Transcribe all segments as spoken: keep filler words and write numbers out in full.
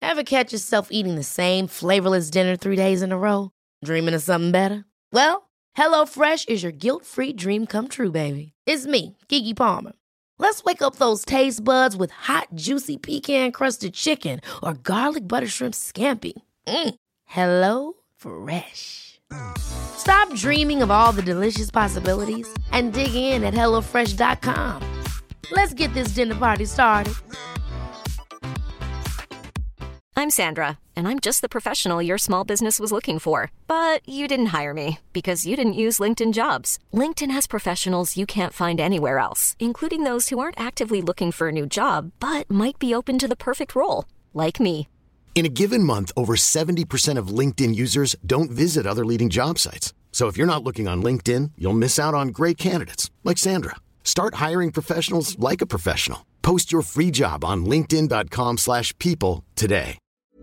Ever catch yourself eating the same flavorless dinner three days in a row? Dreaming of something better? Well, HelloFresh is your guilt-free dream come true, baby. It's me, Keke Palmer. Let's wake up those taste buds with hot, juicy pecan-crusted chicken or garlic butter shrimp scampi. Mm. Hello Fresh. Stop dreaming of all the delicious possibilities and dig in at hello fresh dot com. Let's get this dinner party started. I'm Sandra, and I'm just the professional your small business was looking for. But you didn't hire me because you didn't use LinkedIn Jobs. LinkedIn has professionals you can't find anywhere else, including those who aren't actively looking for a new job, but might be open to the perfect role, like me. In a given month, over seventy percent of LinkedIn users don't visit other leading job sites. So if you're not looking on LinkedIn, you'll miss out on great candidates like Sandra. Start hiring professionals like a professional. Post your free job on linkedin dot com slash people today.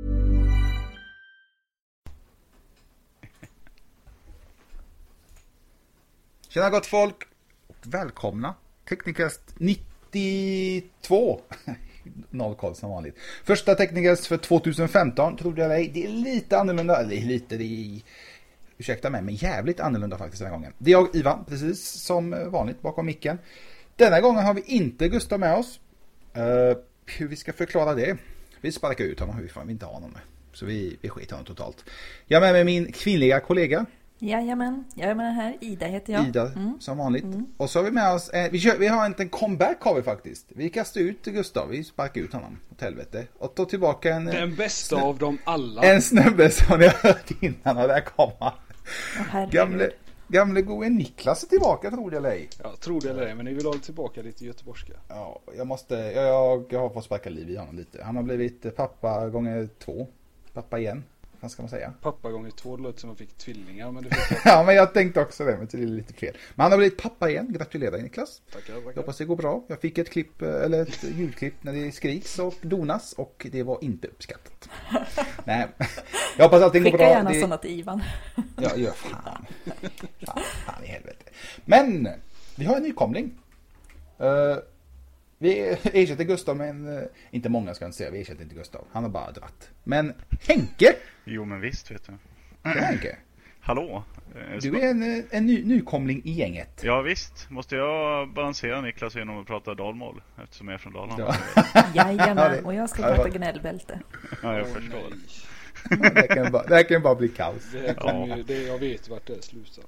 Tjena gott folk och välkomna Teknikast nittiotvå. Noll koll som vanligt. Första Teknikast för tjugohundrafemton, trodde jag dig. Det är lite annorlunda, eller lite, det är, ursäkta mig, men jävligt annorlunda faktiskt den här gången. Det är jag, Ivan, precis som vanligt bakom micken. Denna gången har vi inte Gustav med oss. Uh, hur vi ska förklara det? Vi sparkar ut honom, hur fan vi inte har honom med. Så vi, vi skiter honom totalt. Jag är med, med min kvinnliga kollega. Jajamän, jag är med här. Ida heter jag. Ida, mm. som vanligt. Mm. Och så har vi med oss, eh, vi, kör, vi har en, en comeback har vi faktiskt. Vi kastar ut Gustav, vi sparkar ut honom åt helvete. Och tar tillbaka en... Den bästa av dem alla. En snubbe som ni har hört innan, och där kommer oh, gamle, gamle gode Niklas är tillbaka, tror jag eller ej. Ja, tror det eller ej, men ni vill ha tillbaka lite göteborgska. Ja, jag måste, jag, jag har fått sparka liv i honom lite. Han har blivit pappa gånger två. Pappa igen. Vad ska man säga? Pappa gånger två, det låter som man fick tvillingar. Men det fick ja, men jag tänkte också det, men det är lite fel. Men han har blivit pappa igen, gratulerar Niklas. Tackar, tackar. Jag hoppas det går bra. Jag fick ett klipp, eller ett ljudklipp när det skriks och donas, och det var inte uppskattat. Nej, jag hoppas allting går bra. Skicka gärna det... sådana till Ivan. Ja, gör fan. fan. Fan i helvete. Men, vi har en nykomling. Uh, Vi ersätter Gustav, men uh, inte många ska jag inte säga. Vi ersätter inte Gustav. Han har bara dratt. Men Henke! Jo, men visst, vet du. Ja, Henke. Hallå. Du är en, en ny, nykomling i gänget. Ja, visst. Måste jag balansera Niklas genom att prata dalmål, eftersom jag är från Dalarna. Ja. Jajamän, och jag ska prata gnällbälte. Ja, jag förstår. Ja, det, kan bara, det kan bara bli kaos. Det kommer ju, det, jag vet vart det slutar.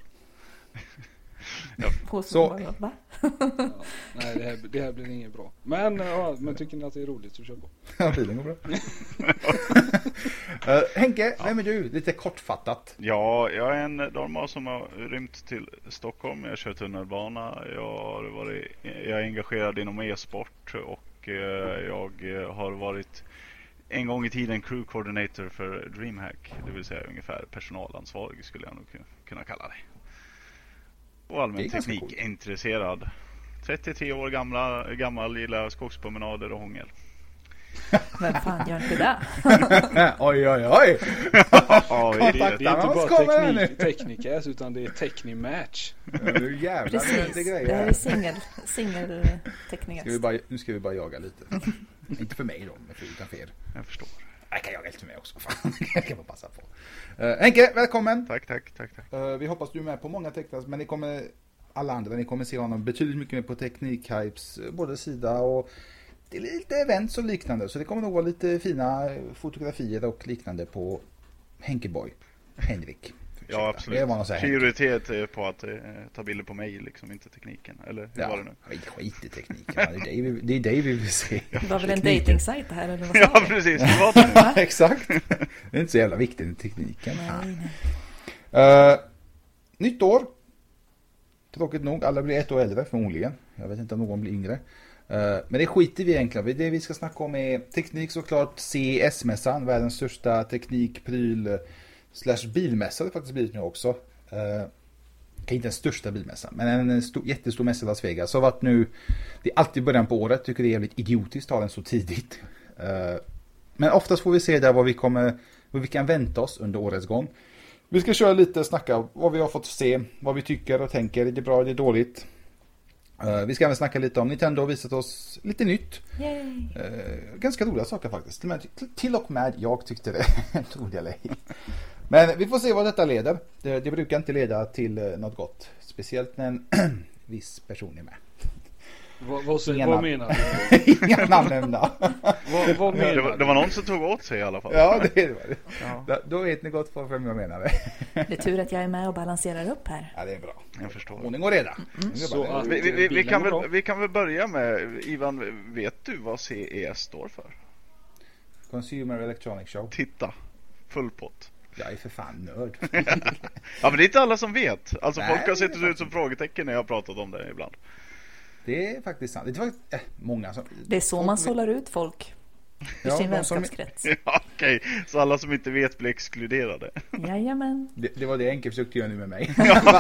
Ja. Så, va? Ja, nej, det här, det här blir inget bra. Men, ja, men tycker ni att det är roligt så kör på. Ja, bilen går bra. uh, Henke, vem är du? Lite kortfattat. Ja, jag är en dalmas som har rymt till Stockholm. Jag kör tunnelbana. Jag, har varit, jag är engagerad inom e-sport och uh, jag har varit en gång i tiden crew coordinator för DreamHack. Det vill säga ungefär personalansvarig skulle jag nog kunna kalla det. Och allmän teknikintresserad. trettiotre år gamla, gammal, gillar skogspromenader och hångel. Vem fan gör inte det? Oj, oj, oj. Ja, det, det, det är inte bara teknik, tekniker, utan det är teknimatch. Nu jävlar. Precis, det, det är singel, singeltekniker. Ska vi bara, nu ska vi bara jaga lite. Inte för mig då, men för, utan för er. Jag förstår. Jag kan jaga lite för mig också. Fan. Jag kan bara passa på. Uh, Henke, välkommen. Tack, tack, tack. tack. Uh, vi hoppas du är med på många tecknas, men ni kommer, alla andra, ni kommer se honom betydligt mycket mer på Teknikhypes, både sida och det är lite events och liknande. Så det kommer nog vara lite fina fotografier och liknande på Henkeboy, Henrik. Ja, absolut. Det var något så här prioritet är på att eh, ta bilder på mig, liksom, inte tekniken. Eller hur ja, var det nu? Skit, skit i tekniken. Det är det vi, det är det vi vill se. Det var väl en dating-sajt här, eller vad? Ja, precis. Det var det. Ja, exakt. Det är inte så jävla viktigt med tekniken. Nej, nej. Uh, nytt år. Tråkigt nog. Alla blir ett år äldre förmodligen. Jag vet inte om någon blir yngre. Uh, men det skiter vi egentligen. Det vi ska snacka om är teknik såklart. C E S-mässan. Världens största teknikpryl slash bilmässa har det faktiskt blivit nu också. Uh, inte den största bilmässan, men en stor, jättestor mässa i Las Vegas. Så har varit nu, det är alltid början på året. Tycker det är jävligt idiotiskt att ha den så tidigt. Uh, men oftast får vi se där vad vi kommer, vad vi kan vänta oss under årets gång. Vi ska köra lite, snacka vad vi har fått se, vad vi tycker och tänker. Är det bra, är det dåligt? Uh, vi ska även snacka lite om Nintendo har visat oss lite nytt. Yay. Uh, ganska roliga saker faktiskt. Till, till och med jag tyckte det. Tror det eller ej. Men vi får se vad detta leder. Det, det brukar inte leda till uh, något gott. Speciellt när en viss person är med. Vad, vad, vad namn. menar du? Inga namn nämnda. vad, vad menar det, var, det var någon som tog åt sig i alla fall. Ja, det var det. Ja. Då, då vet ni gott vad jag menar. Det är tur att jag är med och balanserar upp här. Ja, det är bra. Jag förstår. Ordning och reda. Mm. Så att Vi, vi, vi, vi, kan bilen är väl, vi kan väl börja med, Ivan, vet du vad C E S står för? Consumer Electronic Show. Titta, full pott. Jag är för fan nörd. Ja, men det är inte alla som vet. Alltså Nej, folk har sett det är ut faktiskt- som frågetecken när jag har pratat om det ibland. Det är faktiskt sant. Det är faktiskt äh, många som... Det är så man sållar ut folk i Ja, sin de som- vänskapskrets. Ja, okej. Så alla som inte vet blir exkluderade. Jajamän. Det, det var det Enke försökte göra nu med mig.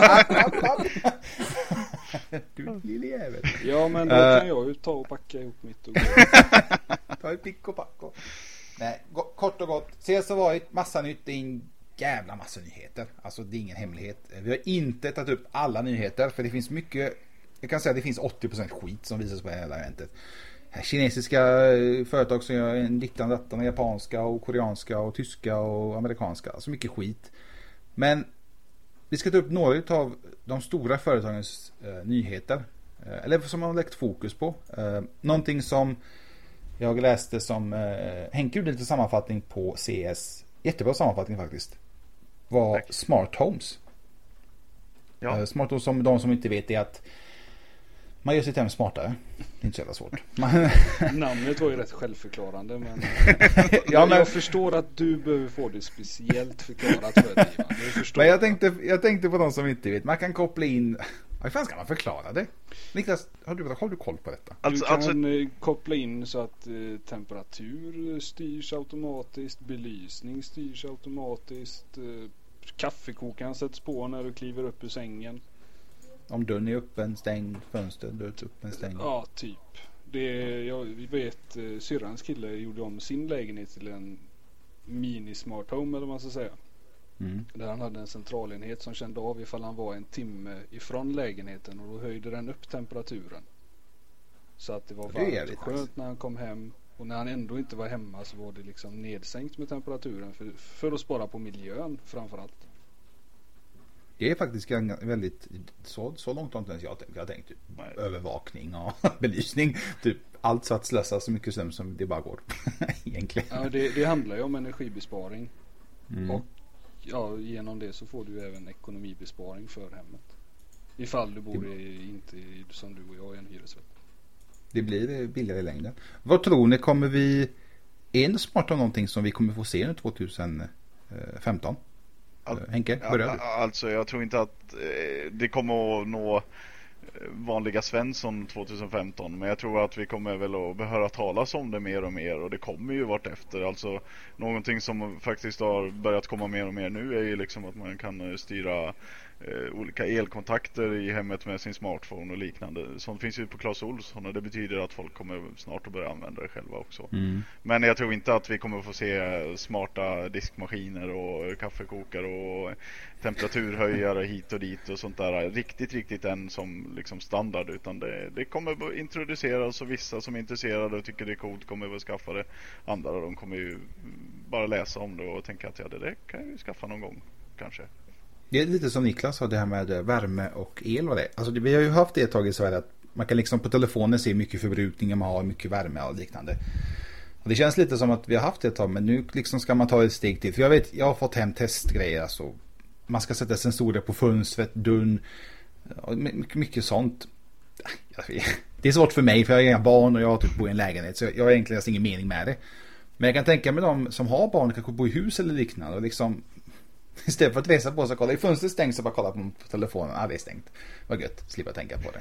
Du lille jävel. Ja, men då Eh. kan jag ju ta och packa ihop mitt och Ta ett pick och pack och... Nej, go- kort och gott. C S har varit massa nytt. Det är en jävla massa nyheter. Alltså det är ingen hemlighet. Vi har inte tagit upp alla nyheter. För det finns mycket... Jag kan säga att det finns åttio procent skit som visas på det här eventet. Kinesiska eh, företag som gör en dittan dattan, japanska och koreanska och tyska och amerikanska. Alltså mycket skit. Men vi ska ta upp några av de stora företagens eh, nyheter. Eh, eller som man har lagt fokus på. Eh, någonting som jag läste som eh, Henke gjorde lite sammanfattning på C S. Jättebra sammanfattning faktiskt. Var Tack. Smart Homes. Ja. Eh, smart Homes, som de som inte vet, är att man gör sitt hem smartare. Det är inte så jävla svårt. Man... namnet var ju rätt självförklarande, men, ja, men... jag förstår att du behöver få det speciellt förklarat för dig, Ivan. Det förstår Men jag tänkte, jag tänkte på de som inte vet. Man kan koppla in... Hur fan ska man förklara det? Niklas, har du, har du koll på detta? Alltså, du kan alltså, eh, koppla in så att eh, temperatur styrs automatiskt, belysning styrs automatiskt, eh, kaffekokaren sätts på när du kliver upp ur sängen. Om dörren är öppen, stängd, fönster, dörren öppen, stängd. Ja, typ. Det, jag vet, eh, syrrans kille gjorde om sin lägenhet till en mini smart home, eller vad man ska säga. Mm. Där han hade en centralenhet som kände av ifall han var en timme ifrån lägenheten, och då höjde den upp temperaturen. Så att det var Det är varmt jävligt och skönt nice. när han kom hem. Och när han ändå inte var hemma så var det liksom nedsänkt med temperaturen för, för att spara på miljön framförallt. Det är faktiskt ganska- väldigt... Så, så långt har inte ens jag tänkt. Jag har tänkt typ Nej. övervakning och belysning. Typ allt så att slösa så mycket ström som det bara går. Egentligen. Ja, det, det handlar ju om energibesparing. Mm. Och ja, genom det så får du även ekonomibesparing för hemmet. Ifall du bor i, inte i, som du och jag, i en hyresrätt. Det blir billigare i längden. Vad tror ni, kommer vi... Är det smart om någonting som vi kommer få se nu tjugohundrafemton? Al- Henke, börja du. Ja, alltså jag tror inte att eh, det kommer att nå vanliga Svensson tjugohundrafemton, men jag tror att vi kommer väl att behöva talas om det mer och mer, och det kommer ju vart efter. Alltså någonting som faktiskt har börjat komma mer och mer nu är ju liksom att man kan styra eh, olika elkontakter i hemmet med sin smartphone och liknande. Sånt finns ju på Clas Ohlson, och det betyder att folk kommer snart att börja använda det själva också. Mm. Men jag tror inte att vi kommer att få se smarta diskmaskiner och kaffekokare och temperaturhöjare hit och dit och sånt där riktigt, riktigt än som liksom standard, utan det, det kommer att introduceras, och vissa som är intresserade och tycker det är coolt kommer att skaffa det. Andra de kommer ju bara läsa om det och tänka att ja, det där kan jag ju skaffa någon gång kanske. Det är lite som Niklas sa, det här med värme och el och det. Alltså vi har ju haft det ett tag i Sverige att man kan liksom på telefonen se mycket förbrukning, man har mycket värme och liknande. Och det känns lite som att vi har haft det ett tag, men nu liksom ska man ta ett steg till. För jag vet, jag har fått hem testgrejer, alltså man ska sätta sensorer på fönstret, dörren och mycket, mycket sånt. Det är svårt för mig, för jag har inga barn och jag typ bor i en lägenhet, så jag har egentligen ingen mening med det. Men jag kan tänka mig de som har barn, kanske bor i hus eller liknande, och liksom istället för att resa på sig och kolla i fönstret stängt, så bara kolla på telefonen. Ja, ah, det är stängt. Vad gött, slippa tänka på det.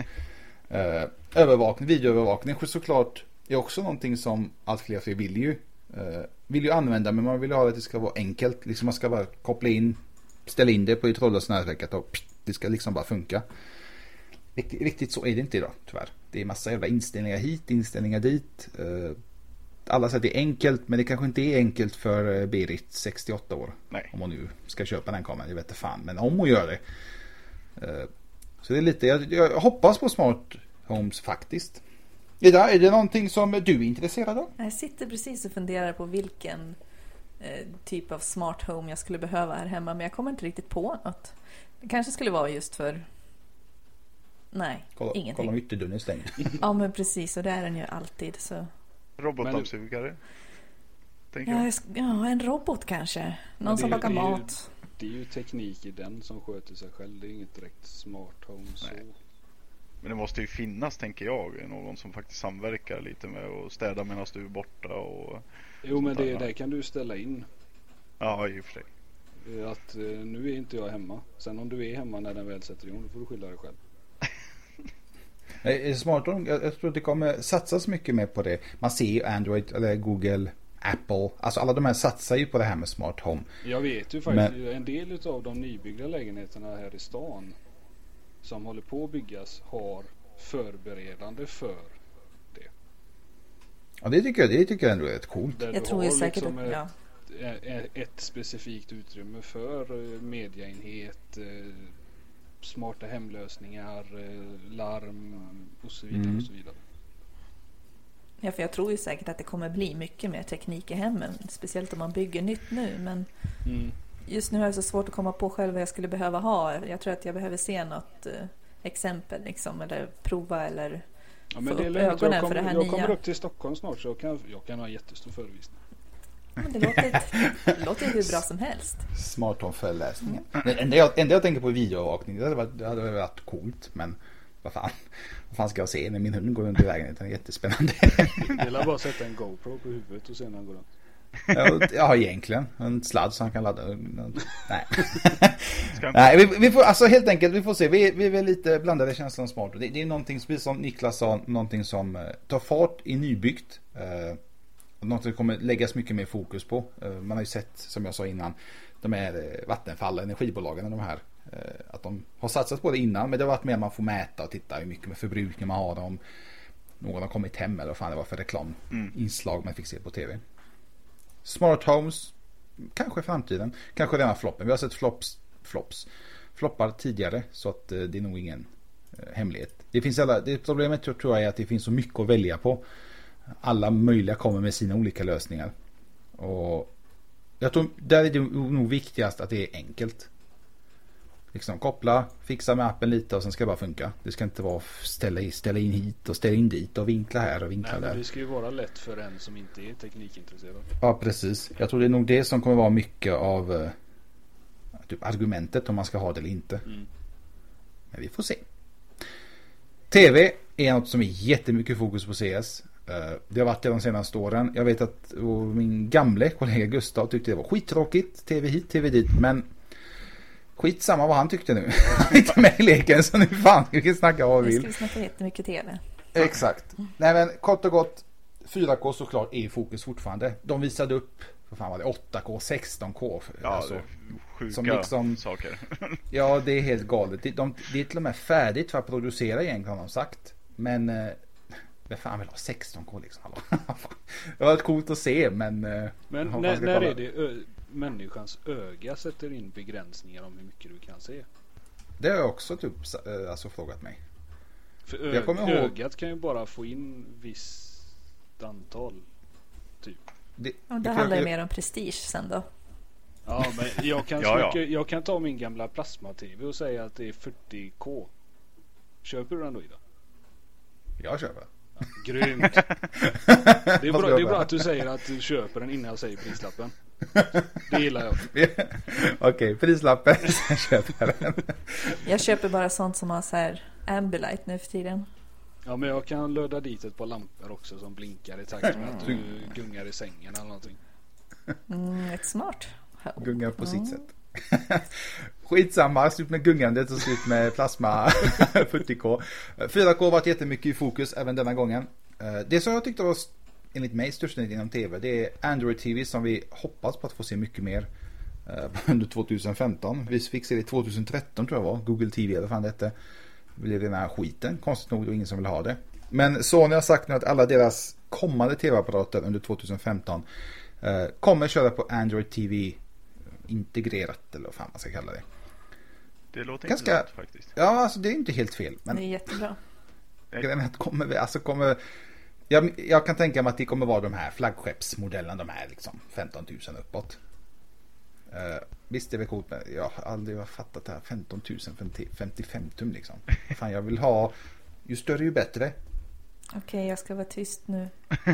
Uh, övervakning, videoövervakning såklart är också någonting som allt fler fler vill ju uh, vill ju använda, men man vill ju ha att det ska vara enkelt. Liksom man ska bara koppla in, ställa in det på ett trådlöst nätverket och pst, det ska liksom bara funka. Riktigt, riktigt så är det inte idag, tyvärr. Det är massa jävla inställningar hit, inställningar dit. Uh, alla säger att det är enkelt, men det kanske inte är enkelt för Berit, sextioåtta år. Nej. Om hon nu ska köpa den kameran, jag vet inte fan. Men om hon gör det. Så det är lite, jag, jag hoppas på Smart homes faktiskt. Ida, är det någonting som du är intresserad av? Jag sitter precis och funderar på vilken eh, typ av smart home jag skulle behöva här hemma, men jag kommer inte riktigt på något. Det kanske skulle vara just för... Nej, kolla, ingenting. Kolla om ytterdörren är stängd. Ja, men precis, och det är den ju alltid. Så. Robotdammsugare? Tänker Ja, jag. jag sk- ja, en robot kanske. Någon det som är- lagar det är ju- mat. Det är ju teknik i den som sköter sig själv. Det är inget direkt smart home så. Nej. Men det måste ju finnas, tänker jag, någon som faktiskt samverkar lite med och städa medan du är borta och... Jo, men det, där. det kan du ställa in. Ja, i och för sig. Eh, Att eh, nu är inte jag hemma. Sen om du är hemma när den väl sätter igång, då får du skylla dig själv. Nej, smart home, jag, jag tror att det kommer satsas mycket mer på det. Man ser ju Android eller Google, Apple, alltså alla de här satsar ju på det här med smart home. Jag vet ju faktiskt Men- en del av de nybyggda lägenheterna här i stan som håller på att byggas har förberedande för det. Ja, det tycker jag, det tycker jag ändå är rätt coolt. Där Jag du tror ju har säkert liksom att, ja. ett, ett, ett specifikt utrymme för eh, mediaenhet, eh, smarta hemlösningar, eh, larm och så vidare Mm. och så vidare. Ja, för jag tror ju säkert att det kommer bli mycket mer teknik i hemmen. Speciellt om man bygger nytt nu. Men Mm. just nu är det så svårt att komma på själv vad jag skulle behöva ha. Jag tror att jag behöver se något eh, exempel liksom, eller prova eller Ja, men få det är upp lugnt. ögonen Jag, för kommer, det här jag nya. kommer upp till Stockholm snart så jag kan, jag kan ha en jättestor förevisning. Men det låter, det låter ju hur bra som helst. Smart home föreläsningen. Det enda jag, enda jag tänker på är videoövervakning. Det hade varit, det hade varit coolt, men vad fan. Vad fan ska jag se när min hund går runt i lägenheten? Det är jättespännande. Det är bara att sätta en GoPro på huvudet och sen han går runt. Ja, ja, egentligen. En sladd som han kan ladda. Nej. Ska- Nej, vi, vi får alltså helt enkelt, vi får se. Vi, vi är väl lite blandade känslor om smart. Det, det är någonting, precis som Niklas sa, någonting som eh, tar fart i nybyggt. Eh, och något som kommer läggas mycket mer fokus på. Eh, man har ju sett, som jag sa innan, de här eh, Vattenfall, energibolagen, de här, eh, att de har satsat på det innan, men det har varit mer att man får mäta och titta hur mycket med förbrukning man har, om någon har kommit hem eller vad fan det var för reklaminslag man fick se på tv. Smart homes, kanske i framtiden, kanske redan floppen. Vi har sett flops, flops, floppar tidigare, så att eh, det är nog ingen eh, hemlighet. Det finns alla, det problemet tror jag är att det finns så mycket att välja på. Alla möjliga kommer med sina olika lösningar. Och jag tror där är det nog viktigast att det är enkelt. Liksom koppla, fixa med appen lite och sen ska det bara funka. Det ska inte vara ställa, i, ställa in hit och ställa in dit och vinkla här och vinkla Nej, men där. det ska ju vara lätt för en som inte är teknikintresserad. Ja, precis. Jag tror det är nog det som kommer vara mycket av eh, typ argumentet om man ska ha det eller inte. Mm. Men vi får se. T V är något som är jättemycket fokus på C S. Eh, det har varit det de senaste åren. Jag vet att och min gamle kollega Gustav tyckte det var skittråkigt. T V hit, T V dit. Men skit samma vad han tyckte nu. Han är inte med i leken, så nu fan vi kan snacka vad vi Nu vill. ska vi snacka jättemycket tv. Exakt. Nej, men kort och gott, fyra K såklart är i fokus fortfarande. De visade upp, vad fan var det, åtta K, sexton K. Ja, alltså, det är sjuka som liksom- saker. ja, det är helt galet. Det, de, det är till och med färdigt för att producera egentligen, har de sagt. Men eh, vem fan vill ha sexton K liksom? Hallå? Det var coolt att se, men... Eh, Men man när, ska när kolla. är det ö, människans öga sätter in begränsningar om hur mycket du kan se? Det har jag också typ eh, alltså frågat mig. För Jag ö, kommer ihåg- ögat kan ju bara få in visst antal typ. Det, Och det jag- handlar ju jag- mer om prestige sen då. Ja, men jag kan, Ja, ja. Mycket, jag kan ta min gamla plasma-tv och säga att det är fyrtio K. Köper du den då, Ida? Jag köper. Grymt. Det är, Vad bra, ska det är jag bra med? att du säger att du köper den innan jag säger prislappen. Det gillar jag. Okej, prislappen. Sen köper jag den. Jag köper bara sånt som har så här Ambilight nu för tiden. Ja, men jag kan löda dit ett par lampor också som blinkar i takt med att du gungar i sängen eller någonting. Mm, ett smart. Gungar på sitt sätt. Skitsamma, slut med gungandet och slut med plasma fyrtio K. fyra K har varit jättemycket i fokus även denna gången. Det som jag tyckte var enligt mig största nytt inom tv, det är Android T V som vi hoppas på att få se mycket mer under tjugohundrafemton. Vi fick se det tjugotretton tror jag var. Google T V eller fan detta. Det blev den här skiten. Konstigt nog, det var ingen som vill ha det. Men Sony har sagt nu att alla deras kommande tv-apparater under tjugofemton eh, kommer köra på Android T V integrerat, eller vad fan man ska kalla det. Det låter Ganska- intressant faktiskt. Ja, alltså det är inte helt fel. Det är Men jättebra. grejen är att kommer, alltså kommer jag, jag kan tänka mig att det kommer vara de här flaggskeppsmodellerna, de här liksom femton tusen uppåt. Uh, visst är det coolt, men jag har aldrig fattat det här femton tusen femtiofem tum liksom. Fan, jag vill ha, ju större ju bättre. Okej, okay, jag ska vara tyst nu.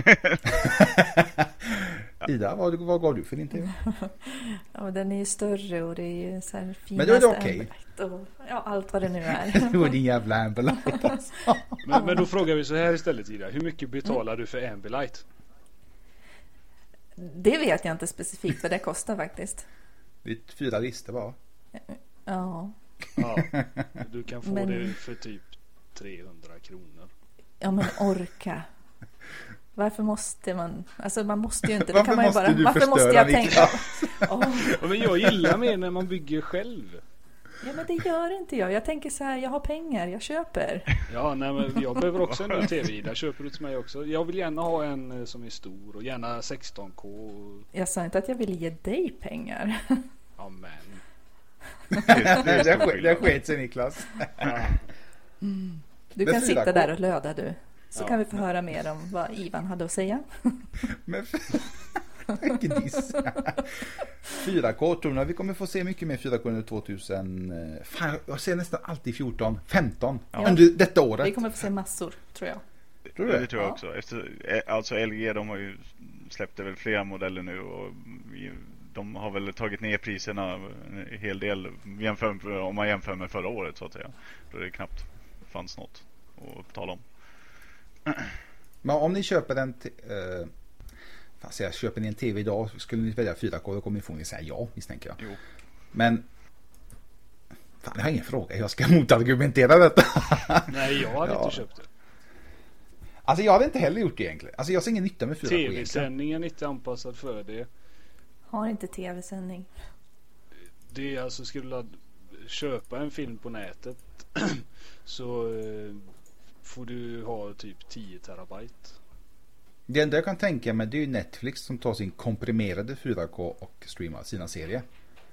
Ida, vad, vad gav du för intervju? Ja, men den är ju större och det är ju så här finaste. Men då är det okej. Okay. Ja, allt vad det nu är. Det var din jävla Ambilight alltså. men, men då frågar vi så här istället, Ida. Hur mycket betalar mm. du för Ambilight? Det vet jag inte specifikt vad det kostar faktiskt. Det är fyra listor bara. Ja. Ja, du kan få men... det för typ trehundra kronor. Ja, men orka. Varför måste man? Alltså man måste ju inte. Varför kan man ju måste bara, du varför måste jag tänka? Oh. Ja, men jag gillar mer när man bygger själv. Ja, men det gör inte jag. Jag tänker så här, jag har pengar, jag köper. Ja, nej, men jag behöver också en T V. Där köper du till mig också. Jag vill gärna ha en som är stor och gärna sexton K. Jag sa inte att jag ville ge dig pengar. Ja, men. Det, det, det, det sket sig, Niklas. Mm. Du kan sitta där och löda du. Så ja. Kan vi få höra mer om vad Ivan hade att säga. Men fyra K tror jag vi kommer få se mycket mer fyra K under tvåtusen. Fan, jag ser nästan alltid fjorton, femton ja. Under detta året. Vi kommer få se massor, tror jag. Tror du det? Det tror jag ja. också. Efter, alltså L G, de har ju släppt väl flera modeller nu och de har väl tagit ner priserna en hel del jämför, om man jämför med förra året så att säga. Då det knappt fanns något att tala om. Men om ni köper en t- uh, fan, så jag köper ni en tv idag, skulle ni välja fyra K, då kommer ni få säga ja, misstänker jag. Jo. Men fan, jag har ingen fråga, jag ska motargumentera detta. Nej, jag hade ja. inte köpt det. Alltså jag hade inte heller gjort det egentligen. Alltså jag ser ingen nytta med fyra K egentligen. Tv-sändningen är inte anpassad för det. Har inte tv-sändning. Det är alltså, skulle du köpa en film på nätet så eh, får du ha typ tio terabyte. Det enda jag kan tänka mig, det är ju Netflix som tar sin komprimerade fyra K och streamar sina serier.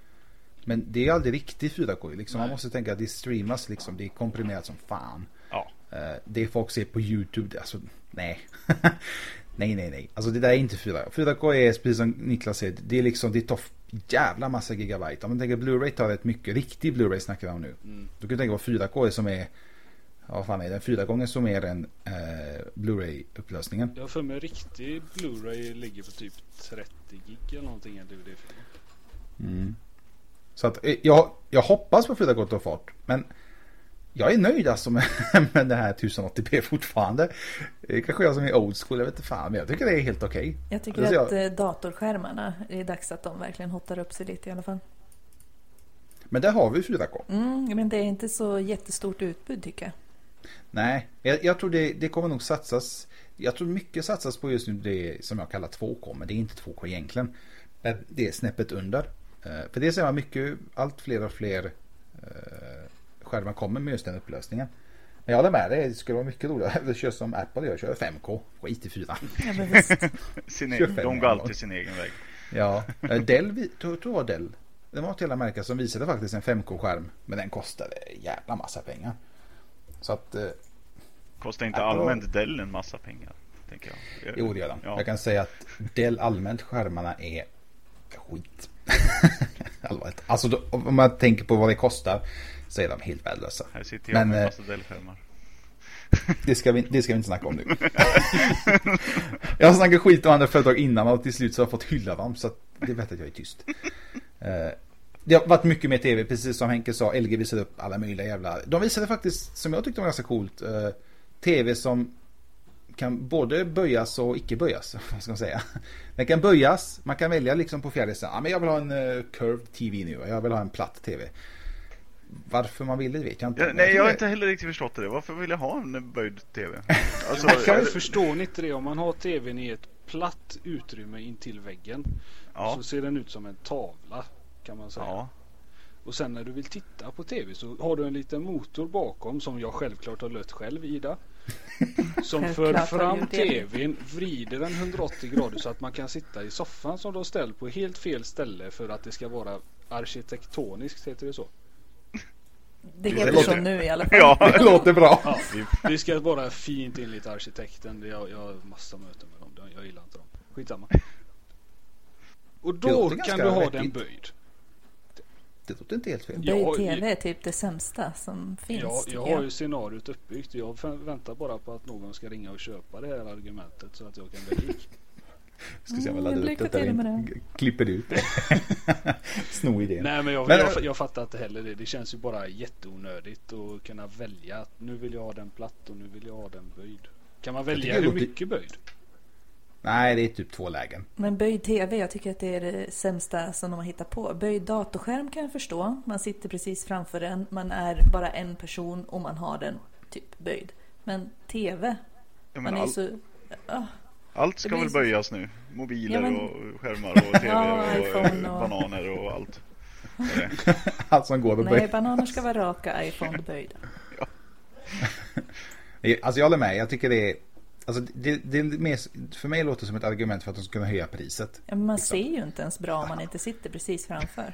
Men det är aldrig riktigt fyra K liksom. Man måste tänka att det streamas liksom, det är komprimerat som fan. Ja. Uh, det folk ser på YouTube, alltså nej. nej, nej, nej. Alltså det där är inte fyra K. fyra K är, precis som Niklas säger, det är liksom, det tar jävla massa gigabyte. Om man tänker Blu-ray tar rätt mycket, riktig Blu-ray snackar vi om nu. Mm. Du kan tänka vad fyra K är som är, ja fan är det, fyra gånger som är en eh, Blu-ray-upplösningen. Jag för mig riktig Blu-ray ligger på typ trettio gig eller någonting i D V D-film. Mm. Så att jag, jag hoppas på fyra K tar fart, men jag är nöjd alltså med, med det här tusen åttio p fortfarande. Det kanske jag som är old school, jag vet inte fan, men jag tycker det är helt okej. Okay. Jag tycker alltså, att jag... datorskärmarna, det är dags att de verkligen hotar upp sig lite i alla fall. Men där har vi fyra K. Mm, men det är inte så jättestort utbud tycker jag. Nej, jag, jag tror det, det kommer nog satsas. Jag tror mycket satsas på just nu det som jag kallar två K, men det är inte två K egentligen. Det är snäppet under. För det ser man mycket, allt fler och fler uh, skärmar kommer med just den upplösningen. Men jag håller med dig, det skulle vara mycket roligare. Jag kör som Apple, jag kör fem K, skit i fyra. Ja, men visst. sin egen, de går alltid sin egen väg. Ja, Dell, tror jag var Dell. Det var ett hela märke som visade faktiskt en fem K-skärm, men den kostade jävla massa pengar. Så att eh, kostar inte Apple allmänt Dell en massa pengar, tänker jag. Jo, det gör de. Ja. Jag kan säga att Dell allmänt skärmarna är skit. Allvarligt. Alltså då, om man tänker på vad det kostar så är de helt värdelösa. Här sitter jag men, med en massa Dell-skärmar. Det ska, vi, det ska vi inte snacka om nu. Jag har snackat skit om andra företag innan och till slut så har jag fått hylla dem, så att det vet att jag är tyst. Uh, det har varit mycket mer tv, precis som Henke sa. L G visade upp alla möjliga jävla... De visade faktiskt, som jag tyckte var ganska coolt, uh, tv som kan både böjas och icke böjas, vad ska man säga. Den kan böjas, man kan välja liksom på fjärrsidan. Ja, men jag vill ha en uh, curved T V nu, jag vill ha en platt tv. Varför man vill det vet jag inte. Ja, nej, jag har inte heller riktigt förstått det. Varför vill jag ha en böjd tv? Alltså, man kan ju förstå inte det. Om man har tvn i ett platt utrymme intill väggen, ja, så ser den ut som en tavla, kan man säga. Ja. Och sen när du vill titta på tv så har du en liten motor bakom, som jag självklart har lött själv, Ida, som för fram tvn, vrider den hundraåttio grader så att man kan sitta i soffan som du har ställt på helt fel ställe för att det ska vara arkitektoniskt, heter det så. Det heter så nu i alla fall. Ja, det låter bra. Ja, vi, vi ska bara fint enligt arkitekten. Jag, jag har massa möten med dem. Jag gillar inte dem. Skitsamma. Och då kan du ha vettigt. Den böjd. Det låter inte helt fel. Böjd tv är typ det sämsta som finns. Ja, jag har ju scenariot uppbyggt. Jag väntar bara på att någon ska ringa och köpa det här argumentet så att jag kan bli rik. Ska se om jag laddar ut det eller klipper ut det. Sno idén. Nej, men jag, men jag, jag fattar inte heller det. Det känns ju bara jätteonödigt att kunna välja att nu vill jag ha den platt och nu vill jag ha den böjd. Kan man välja hur mycket det... böjd? Nej, det är typ två lägen. Men böjd tv, jag tycker att det är det sämsta som de har hittat på. Böjd datorskärm kan jag förstå. Man sitter precis framför den. Man är bara en person och man har den typ böjd. Men tv, ja, men man all... är så... Oh. Allt ska väl så... böjas nu. Mobiler ja, men... och skärmar och tv ja, och, och bananer och allt. Allt som går att böja. Nej, bananer ska vara raka, iPhone böjda. Ja. Alltså jag håller med. Jag tycker det är... Alltså det, det är mer, för mig låter det som ett argument för att de ska kunna höja priset. Ja, men man liksom. Ser ju inte ens bra om man inte sitter precis framför.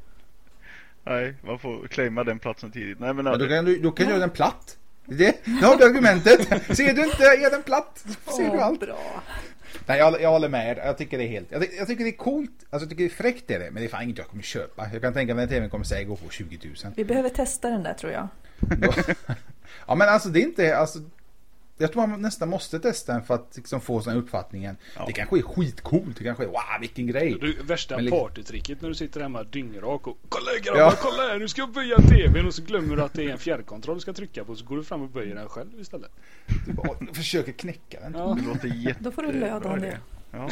Nej, man får claima den platsen tidigt. Nej, men ja, då kan du, då kan du göra den platt. Det, det har du argumentet. Ser du inte, är den platt. Ser oh, du allt. Bra. Nej, jag, jag håller med. Jag tycker det är helt... Jag, jag tycker det är coolt. Alltså jag tycker det är fräckt är det. Men det är fan inget jag kommer köpa. Jag kan tänka mig att tvn kommer säga gå på tjugo tusen. Vi behöver testa den där, tror jag. Ja, men alltså det är inte... Alltså, jag tror man nästan måste testa den för att liksom få sån uppfattningen. Ja. Det kanske är skitcoolt. Det kanske är, wow, vilken grej. Du, värsta men, partytricket när du sitter hemma dyngrak och kolla grabbar, ja. kolla här, nu ska jag böja tvn och så glömmer du att det är en fjärrkontroll du ska trycka på, så går du fram och böjer den själv istället. Du bara försöker knäcka den. Ja. Det låter jätte... Då får du löda om det. Ja.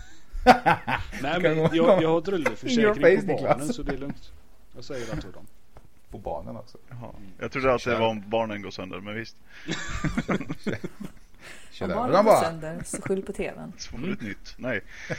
Nej, men jag, jag har drulleförsäkring på barnen så det är lugnt. Jag säger det till dem. På barnen också. Jaha. Jag trodde att det var om barnen går sönder, men visst. Om barnen går sönder så skyll på tvn. Så mm. nytt. Nej.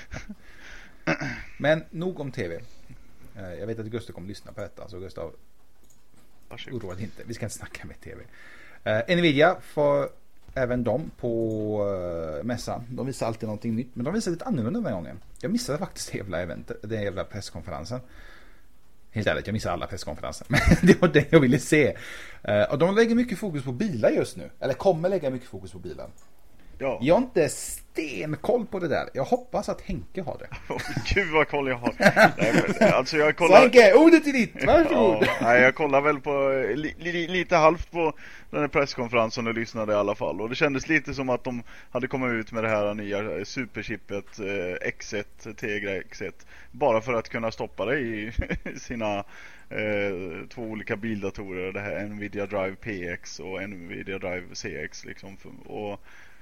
Men nog om tv. Jag vet att Gustav kommer lyssna på detta, så Gustav, oroa dig inte. Vi ska inte snacka med tv. Uh, Nvidia får även de på uh, mässan. De visar alltid någonting nytt, men de visar lite annorlunda den här gången. Jag missade faktiskt det jävla eventet, den jävla presskonferensen. Helt ärligt, jag missar alla presskonferenser. Men det var det jag ville se. Uh, och de lägger mycket fokus på bilar just nu. Eller kommer lägga mycket fokus på bilar. Ja. Jag har inte stenkoll på det där. Jag hoppas att Henke har det. Oh, gud vad koll jag har. Nej, men, alltså jag kollar... Så Henke, ordet är ditt. Varsågod. Ja, nej, jag kollar väl på li, li, lite halvt på den här presskonferensen och lyssnade i alla fall. Och det kändes lite som att de hade kommit ut med det här nya superchippet eh, X ett, Tegra X ett. Bara för att kunna stoppa det i sina eh, två olika bildatorer. Det här Nvidia Drive P X och Nvidia Drive C X liksom. Och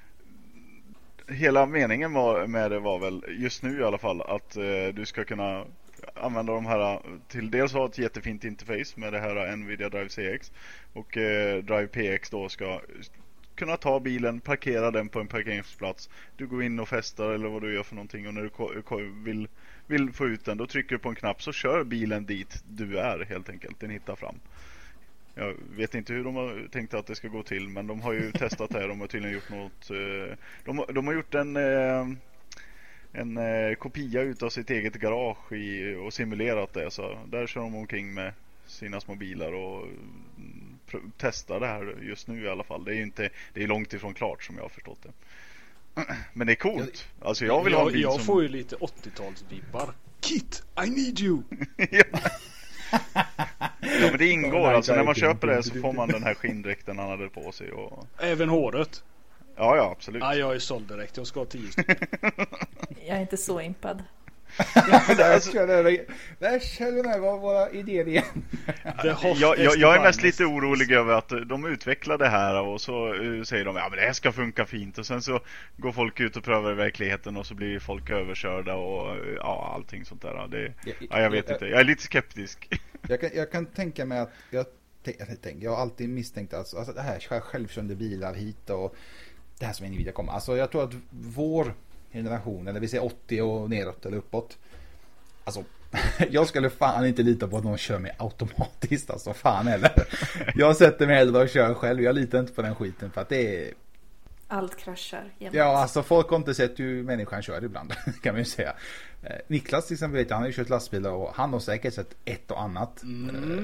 hela meningen med det var väl just nu i alla fall att eh, du ska kunna använda de här till dels ha ett jättefint interface med det här Nvidia Drive C X och eh, Drive P X då ska kunna ta bilen, parkera den på en parkeringsplats. Du går in och festar eller vad du gör för någonting och när du ko- ko- vill, vill få ut den, då trycker du på en knapp så kör bilen dit du är helt enkelt. Den hittar fram. Jag vet inte hur de har tänkt att det ska gå till, men de har ju testat det här. De har tydligen gjort något. De, de har gjort en en kopia utav sitt eget garage i, och simulerat det. Så där kör de omkring med sina små bilar och pr- testar det här just nu i alla fall. Det är ju inte, det är långt ifrån klart som jag har förstått det. Men det är coolt. Alltså jag vill jag, ha en bil jag som... får ju lite åttio-talsvibbar. Kit, I need you. Ja. Ja, men det ingår alltså när man köper det så får man den här skinndräkten han hade på sig och... Även håret. Ja, ja, absolut. Ja, jag är såld direkt. Jag ska ha tio stycken. Jag är inte så impad. Där känner jag vad våra idéer igen. jag, jag, jag är mest lite orolig över att de utvecklar det här och så uh, säger de ja men det här ska funka fint och sen så går folk ut och prövar i verkligheten och så blir folk överkörda och uh, ja, allting sånt där. Det, ja, jag vet jag, inte, jag är lite skeptisk. Jag kan, jag kan tänka mig att jag, jag, tänk, jag har alltid misstänkt alltså, alltså det här självkörande bilar hit och det här som Nvidia kommer. Alltså jag tror att vår generation, eller vi säger åttio och neråt eller uppåt. Alltså, jag skulle fan inte lita på att någon kör mig automatiskt. Alltså, fan eller. Jag sätter mig hellre och kör själv. Jag litar inte på den skiten för att det är... Allt kraschar jämt. Ja, alltså folk har inte sett hur människan kör ibland, kan man ju säga. Eh, Niklas till exempel vet jag, han har ju kört lastbilar och han har säkert sett ett och annat. Mm. Eh,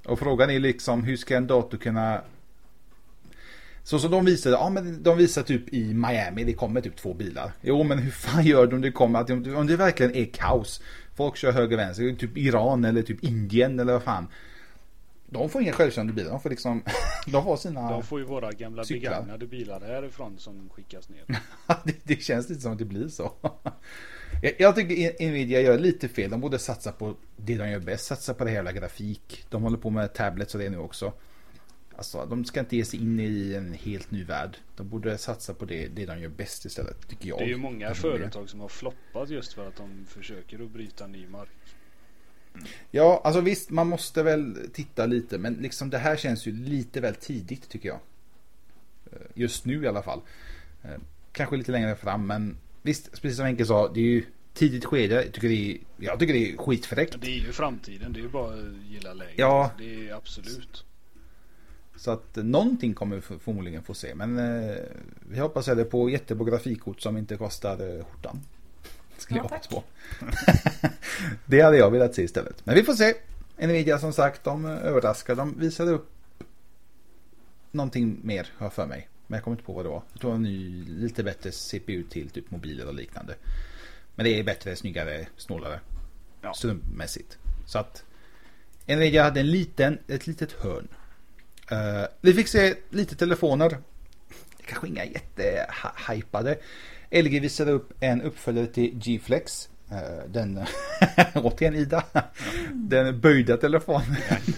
Och frågan är liksom, hur ska en dator kunna... Så som de visade, ja men de visar typ i Miami, det kommer typ två bilar. Jo men hur fan gör de det kommer, att om det verkligen är kaos. Folk kör höger vänster, typ Iran eller typ Indien eller vad fan. De får inga självkörande bilar, de får liksom, de får sina De får ju våra gamla cyklar. begagnade bilar härifrån som skickas ner. det, det känns lite som att det blir så. jag, jag tycker Nvidia gör lite fel, de borde satsa på det de gör bäst, satsa på det hela grafik. De håller på med tablets och det nu också. Alltså, de ska inte ge sig in i en helt ny värld. De borde satsa på det, det de gör bäst istället, tycker jag. Det är ju många företag som har floppat just för att de försöker att bryta ny mark. Ja, alltså visst, man måste väl titta lite, men liksom det här känns ju lite väl tidigt tycker jag. Just nu i alla fall. Kanske lite längre fram, men visst, precis som Henke sa, det är ju tidigt skede. Jag tycker det är, jag tycker det är skitfräckt. Det är ju framtiden, det är ju bara att gilla läget. Ja. Det är absolut. Så att någonting kommer vi förmodligen få se. Men eh, vi hoppas det på jättebra grafikkort som inte kostar eh, skjortan. Skulle ja, jag hoppas på. Det hade jag velat se istället. Men vi får se. Nvidia som sagt, de överraskar. De visade upp någonting mer, hör för mig. Men jag kommer inte på vad det var. Jag tror en ny, lite bättre C P U till typ mobiler och liknande. Men det är bättre, snyggare, snålare. Ja. Strumpmässigt. Så att Nvidia hade en liten, ett litet hörn. Uh, vi fick se lite telefoner. Kanske inga jättehypade. L G visade upp en uppföljare till G-Flex. Uh, den återigen Ida. Mm. Den böjda telefonen.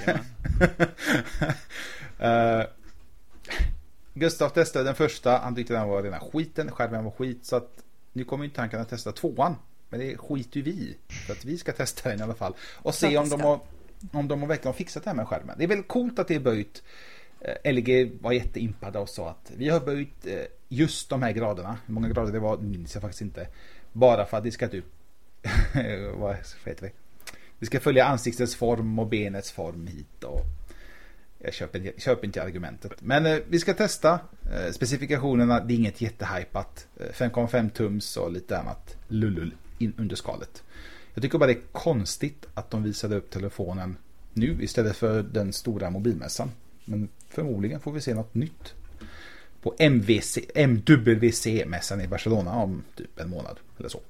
uh, Gustav testade den första. Han tyckte den var rena skiten. Skärmen var skit. Så att nu kommer inte tanken att testa tvåan. Men det skiter ju vi. För att vi ska testa den i alla fall. Och se om de har Om de har verkligen fixat det här med skärmen. Det är väl coolt att det är böjt. L G var jätteimpade och sa att vi har böjt just de här graderna. Hur många grader det var minns jag faktiskt inte. Bara för att det ska typ vad heter det? Vi ska följa ansiktets form och benets form hit. Och jag köper, köper inte argumentet. Men eh, vi ska testa eh, specifikationerna. Det är inget jättehypat. fem komma fem tums och lite annat lullul in under skalet. Jag tycker bara det är konstigt att de visade upp telefonen nu istället för den stora mobilmässan. Men förmodligen får vi se något nytt på M V C, M W C-mässan i Barcelona om typ en månad eller så.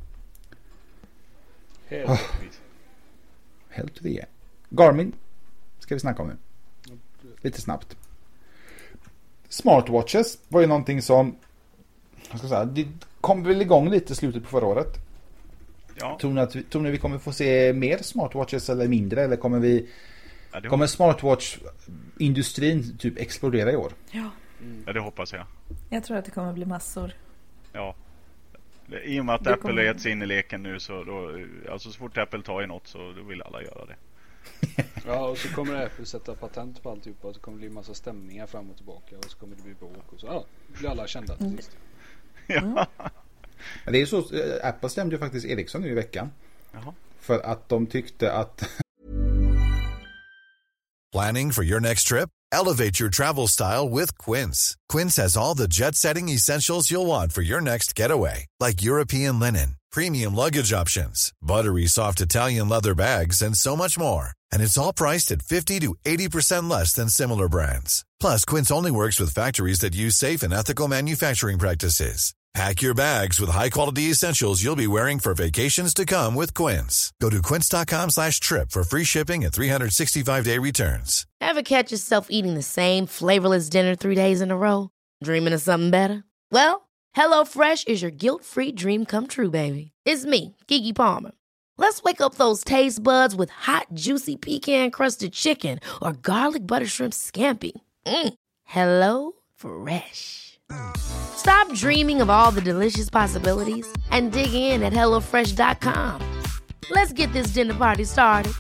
Helt oh. Helt det. Garmin ska vi snacka om nu. Lite snabbt. Smartwatches var ju någonting som jag ska säga, det kom väl igång lite i slutet på förra året. Ja. Tror ni att vi, tror ni vi kommer få se mer smartwatches eller mindre, eller kommer vi ja, kommer smartwatch-industrin typ explodera i år? Ja. Mm. Ja, det hoppas jag. Jag tror att det kommer bli massor. Ja. I och med att det Apple kommer... har gett sig in i leken nu så då, alltså så fort Apple tar i något så då vill alla göra det. Ja, och så kommer Apple sätta patent på alltihopa och så kommer det bli massa stämningar fram och tillbaka och så kommer det bli bråk och så ja, blir alla kända till sist. Mm. Ja. Det är så, Apple stämde ju faktiskt Ericsson nu i veckan. Jaha. För att de tyckte att Planning for your next trip? Elevate your travel style with Quince. Quince has all the jet-setting essentials you'll want for your next getaway, like European linen, premium luggage options, buttery soft Italian leather bags, and so much more. And it's all priced at fifty to eighty percent less than similar brands. Plus, Quince only works with factories that use safe and ethical manufacturing practices. Pack your bags with high-quality essentials you'll be wearing for vacations to come with Quince. Go to quince.com slash trip for free shipping and three sixty-five day returns. Ever catch yourself eating the same flavorless dinner three days in a row? Dreaming of something better? Well, HelloFresh is your guilt-free dream come true, baby. It's me, Keke Palmer. Let's wake up those taste buds with hot, juicy pecan-crusted chicken or garlic butter shrimp scampi. Mm. Hello Fresh. Stop dreaming of all the delicious possibilities and dig in at hello fresh dot com. Let's get this dinner party started.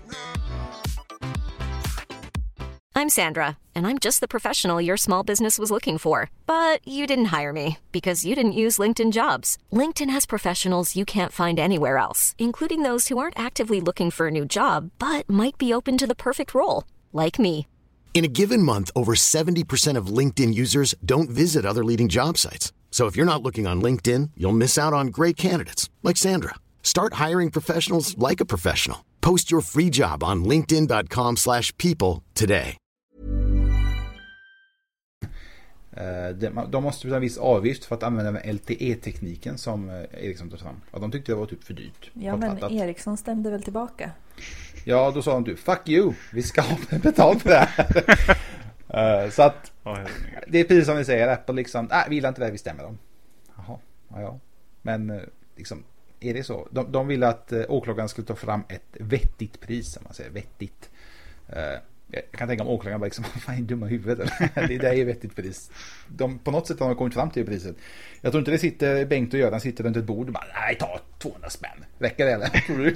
I'm Sandra, and I'm just the professional your small business was looking for. But you didn't hire me because you didn't use LinkedIn Jobs. LinkedIn has professionals you can't find anywhere else, including those who aren't actively looking for a new job, but might be open to the perfect role, like me. In a given month, over seventy percent of LinkedIn users don't visit other leading job sites. So if you're not looking on LinkedIn, you'll miss out on great candidates like Sandra. Start hiring professionals like a professional. Post your free job on linkedin dot com slash people today. De måste betala en viss avgift för att använda den L T E-tekniken som Ericsson tog fram. Ja, de tyckte det var typ för dyrt. Ja, men Ericsson stämde väl tillbaka? Ja, då sa de typ, fuck you, vi ska ha betalt för det här. uh, så att det är precis som vi säger, Apple liksom, nej, vi gillar inte det, vi stämmer dem. Jaha, ja, ja. Men uh, liksom, är det så? De, de ville att uh, åklagaren skulle ta fram ett vettigt pris, som man säger, vettigt. Uh, Jag kan tänka om åklagaren bara liksom, vad fan är dumma huvudet? Det där är vettigt pris. De, på något sätt har de kommit fram till priset. Jag tror inte det sitter Bengt och Göran sitter runt ett bord och bara, nej, ta tvåhundra spänn. Räcker det eller? Tror du?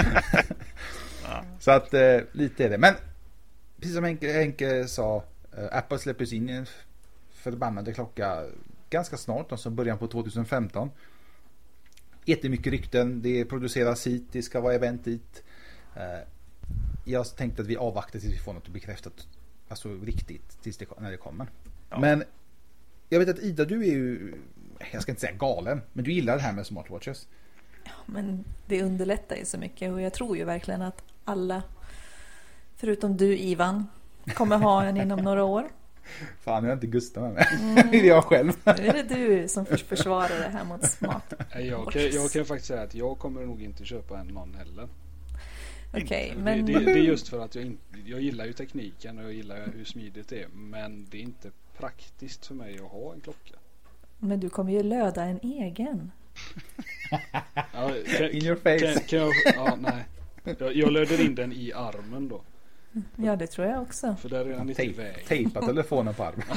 Så att eh, lite är det. Men precis som Henke, Henke sa, eh, Apple släpper sin en förbannade klocka ganska snart, alltså början på tjugohundrafemton. Jättemycket rykten, det produceras hit, det ska vara event dit. Eh, Jag tänkte att vi avvaktar tills vi får något bekräftat, alltså riktigt, tills det, när det kommer. Ja. Men jag vet att Ida, du är ju, jag ska inte säga galen, men du gillar det här med smartwatches. Ja, men det underlättar ju så mycket och jag tror ju verkligen att alla, förutom du Ivan, kommer ha en inom några år. Fan, jag har inte Gustav med mig. Mm. Det är jag själv. Nu är det du som försvarar det här mot smart. Jag kan, jag kan faktiskt säga att jag kommer nog inte köpa en någon heller. Okay, men... det, det, det är just för att jag, in, jag gillar ju tekniken och jag gillar hur smidigt det är, men det är inte praktiskt för mig att ha en klocka. Men du kommer ju löda en egen. Ja, kan, in your face. Kan, kan jag, ja, nej. Jag, jag löder in den i armen då. Ja, det tror jag också. För där är den inte i väg. Tejpa telefonen på armen.